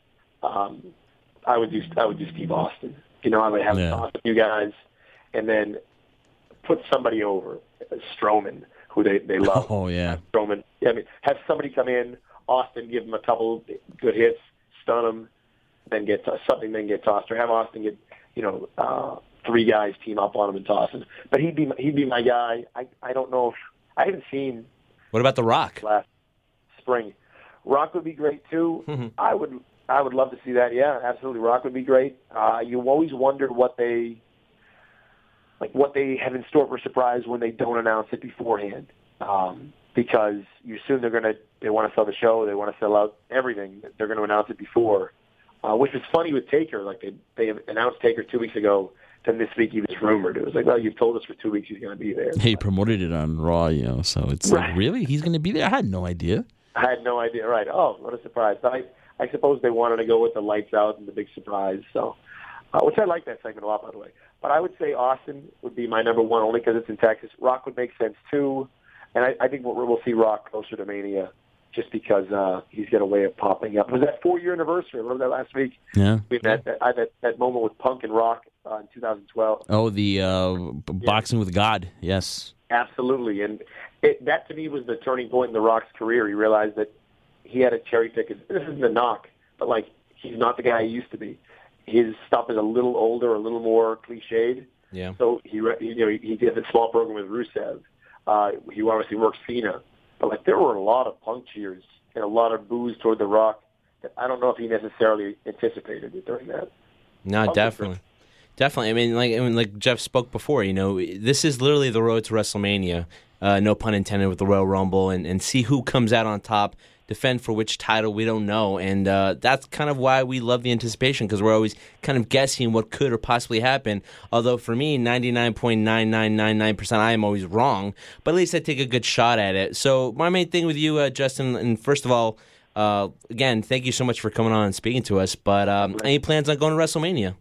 Um, I would do I would do Steve Austin. You know, I would have Yeah. toss a few guys, and then put somebody over, Strowman, who they they love. Oh yeah. Strowman. Yeah, I mean, have somebody come in, Austin, give him a couple good hits, stun him, then get to- something, then get tossed, or have Austin get you know uh, three guys team up on him and toss him. But he'd be he'd be my guy. I I don't know if I haven't seen What about The Rock? last spring. Rock would be great too. I would I would love to see that. Yeah, absolutely. Rock would be great. Uh, you always wondered what they like what they have in store for surprise when they don't announce it beforehand, um, because you assume they're gonna they want to sell the show, they want to sell out everything. They're going to announce it before, uh, which was funny with Taker. Like they they announced Taker two weeks ago. Then this week he was rumored. It was like, well, you've told us for two weeks he's going to be there. He promoted it on Raw, you know. So it's Right. like, really, he's going to be there? I had no idea. I had no idea. Right. Oh, what a surprise. I I suppose they wanted to go with the lights out and the big surprise. So, uh, which I like that segment a lot, by the way. But I would say Austin would be my number one only because it's in Texas. Rock would make sense too, and I, I think we'll, we'll see Rock closer to Mania just because uh, he's got a way of popping up. It was that four-year anniversary. I remember that last week. Yeah. We had that, that, that that moment with Punk and Rock uh, in two thousand twelve. Oh, the uh, b- boxing with God. Yes. Absolutely, and it, that to me was the turning point in The Rock's career. He realized that he had a cherry pick. This isn't a knock, but like he's not the guy he used to be. His stuff is a little older, a little more cliched. Yeah. So he, re- you know, he, he did a small program with Rusev. Uh, he obviously works Cena, but like there were a lot of Punk cheers and a lot of boos toward The Rock that I don't know if he necessarily anticipated it during that. No, Punk definitely. Definitely. I mean, like I mean, like Jeff spoke before, you know, this is literally the road to WrestleMania, uh, no pun intended, with the Royal Rumble, and, and see who comes out on top, defend for which title, we don't know. And uh, that's kind of why we love the anticipation, because we're always kind of guessing what could or possibly happen. Although for me, ninety-nine point nine nine nine nine percent I am always wrong, but at least I take a good shot at it. So my main thing with you, uh, Justin, and first of all, uh, again, thank you so much for coming on and speaking to us, but um, any plans on going to WrestleMania?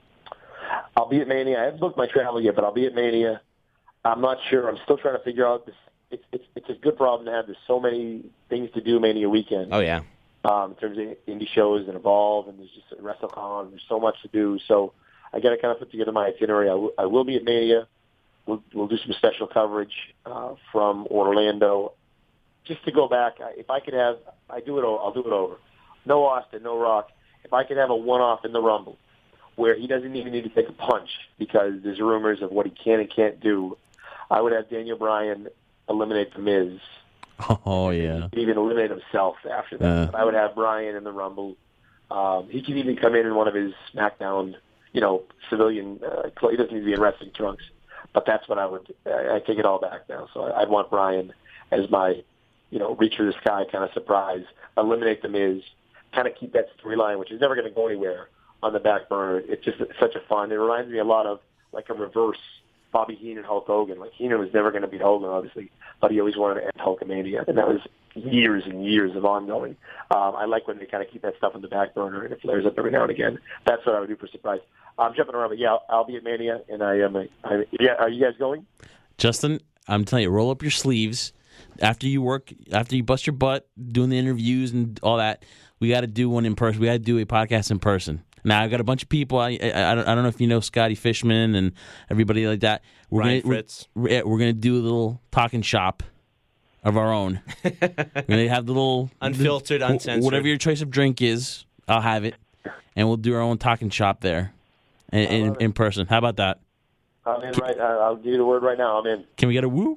I'll be at Mania. I haven't booked my travel yet, but I'll be at Mania. I'm not sure. I'm still trying to figure out this. It's it's it's a good problem to have. There's so many things to do Mania weekend. Oh yeah. Um, in terms of indie shows and Evolve, and there's just WrestleCon. There's so much to do. So I got to kind of put together my itinerary. I, w- I will be at Mania. We'll we'll do some special coverage uh, from Orlando. Just to go back, I, if I could have, I do it. I'll do it over. No Austin, no Rock. If I could have a one-off in the Rumble, where he doesn't even need to take a punch because there's rumors of what he can and can't do, I would have Daniel Bryan eliminate The Miz. Oh, yeah. He could even eliminate himself after that. Uh. But I would have Bryan in the Rumble. Um, he could even come in in one of his SmackDown, you know, civilian, uh, he doesn't need to be in wrestling trunks. But that's what I would, I, I take it all back now. So I'd want Bryan as my, you know, reach for the sky kind of surprise, eliminate The Miz, kind of keep that storyline, which is never going to go anywhere, on the back burner. It's just such a fun. It reminds me a lot of like a reverse Bobby Heenan, Hulk Hogan. Like Heenan was never going to beat Hogan, obviously, but he always wanted to end Hulkamania, and that was years and years of ongoing. Um, I like when they kind of keep that stuff in the back burner and it flares up every now and again. That's what I would do for surprise. I'm jumping around, but yeah, I'll, I'll be at Mania, and I am. I, yeah, are you guys going? Justin, I'm telling you, roll up your sleeves. After you work, after you bust your butt doing the interviews and all that, we got to do one in person. We got to do a podcast in person. Now, I've got a bunch of people. I, I, I, don't, I don't know if you know Scotty Fishman and everybody like that. We're Ryan gonna, Fritz. We're, we're going to do a little talking shop of our own. We're going to have the little... Unfiltered, the, uncensored. Whatever your choice of drink is, I'll have it. And we'll do our own talking shop there in, in, in person. How about that? I'm in right. I'll give you the word right now. I'm in. Can we get a woo?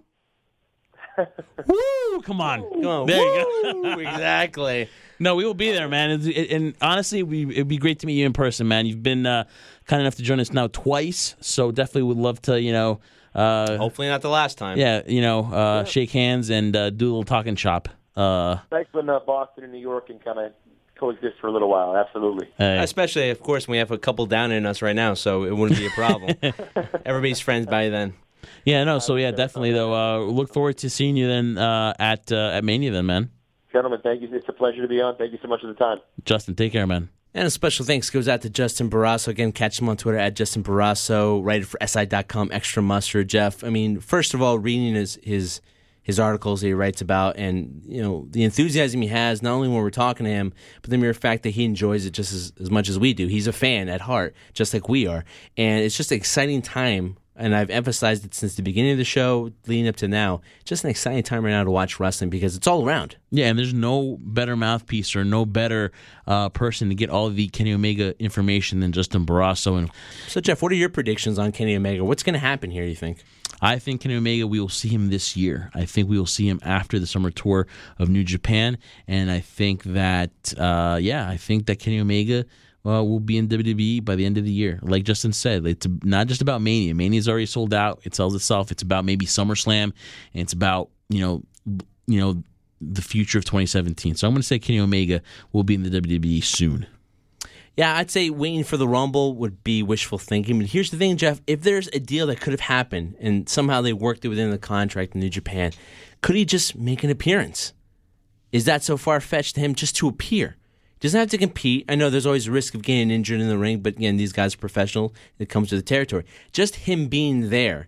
Woo! Come on. Come on. There Woo! you go. Exactly. No, we will be there, man. And, and honestly, we, it'd be great to meet you in person, man. You've been uh, kind enough to join us now twice, so definitely would love to, you know... Uh, Hopefully not the last time. Yeah, you know, uh, yeah. shake hands and uh, do a little talking shop. Uh, Thanks when uh, Boston and New York can kind of coexist for a little while. Absolutely. Hey. Especially, of course, when we have a couple down in us right now, so it wouldn't be a problem. Everybody's friends by then. Yeah, no, so yeah, definitely, though. Uh, look forward to seeing you then uh, at uh, at Mania then, man. Gentlemen, thank you. It's a pleasure to be on. Thank you so much for the time. Justin, take care, man. And a special thanks goes out to Justin Barrasso. Again, catch him on Twitter at Justin Barrasso, writer for S I dot com, Extra Mustard. Jeff, I mean, first of all, reading his his his articles that he writes about, and you know the enthusiasm he has, not only when we're talking to him, but the mere fact that he enjoys it just as, as much as we do. He's a fan at heart, just like we are. And it's just an exciting time. And I've emphasized it since the beginning of the show, leading up to now. Just an exciting time right now to watch wrestling because it's all around. Yeah, and there's no better mouthpiece or no better uh, person to get all of the Kenny Omega information than Justin Barrasso. And so, Jeff, what are your predictions on Kenny Omega? What's going to happen here, you think? I think Kenny Omega, we will see him this year. I think we will see him after the summer tour of New Japan. And I think that, uh, yeah, I think that Kenny Omega... Uh, will be in W W E by the end of the year. Like Justin said, it's not just about Mania. Mania's already sold out. It sells itself. It's about maybe SummerSlam, and it's about you know, you know, the future of twenty seventeen. So I'm going to say Kenny Omega will be in the W W E soon. Yeah, I'd say waiting for the Rumble would be wishful thinking. But here's the thing, Jeff. If there's a deal that could have happened and somehow they worked it within the contract in New Japan, could he just make an appearance? Is that so far-fetched to him just to appear? Doesn't have to compete. I know there's always a risk of getting injured in the ring, but again, these guys are professional. It comes with the territory. Just him being there,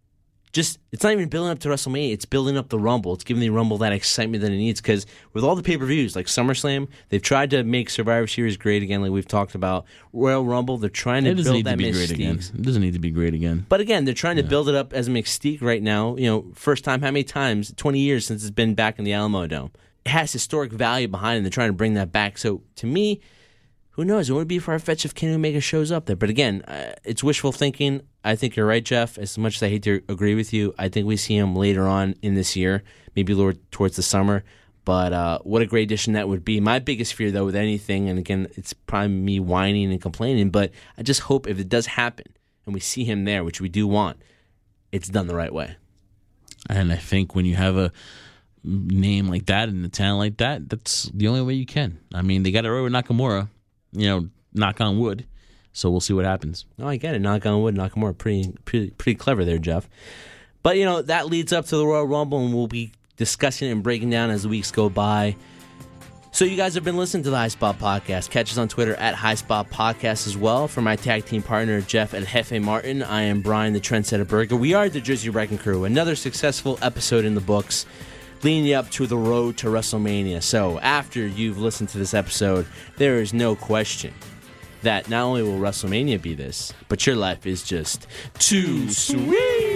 just it's not even building up to WrestleMania. It's building up the Rumble. It's giving the Rumble that excitement that it needs because with all the pay-per-views like SummerSlam, they've tried to make Survivor Series great again, like we've talked about. Royal Rumble, they're trying to it doesn't build need that to be mystique. Great again. It doesn't need to be great again. But again, they're trying to yeah. build it up as a mystique right now. You know, first time how many times? twenty years since it's been back in the Alamo Dome. It has historic value behind it. They're trying to bring that back. So to me, who knows? It wouldn't be far-fetched if Kenny Omega shows up there. But again, uh, it's wishful thinking. I think you're right, Jeff. As much as I hate to agree with you, I think we see him later on in this year, maybe lower towards the summer. But uh, what a great addition that would be. My biggest fear, though, with anything, and again, it's probably me whining and complaining, but I just hope if it does happen and we see him there, which we do want, it's done the right way. And I think when you have a name like that and a talent like that, that's the only way you can. I mean, they got it right with Nakamura, you know, knock on wood. So we'll see what happens. Oh, I get it. Knock on wood, Nakamura. Pretty, pretty, pretty clever there, Jeff. But, you know, that leads up to the Royal Rumble, and we'll be discussing it and breaking down as the weeks go by. So you guys have been listening to the High Spot Podcast. Catch us on Twitter at High Spot Podcast as well. For my tag team partner, Jeff El Jefe Martin, I am Brian, the Trendsetter Burger. We are the Jersey Wrecking Crew. Another successful episode in the books, leading you up to the road to WrestleMania. So after you've listened to this episode, there is no question that not only will WrestleMania be this, but your life is just too sweet.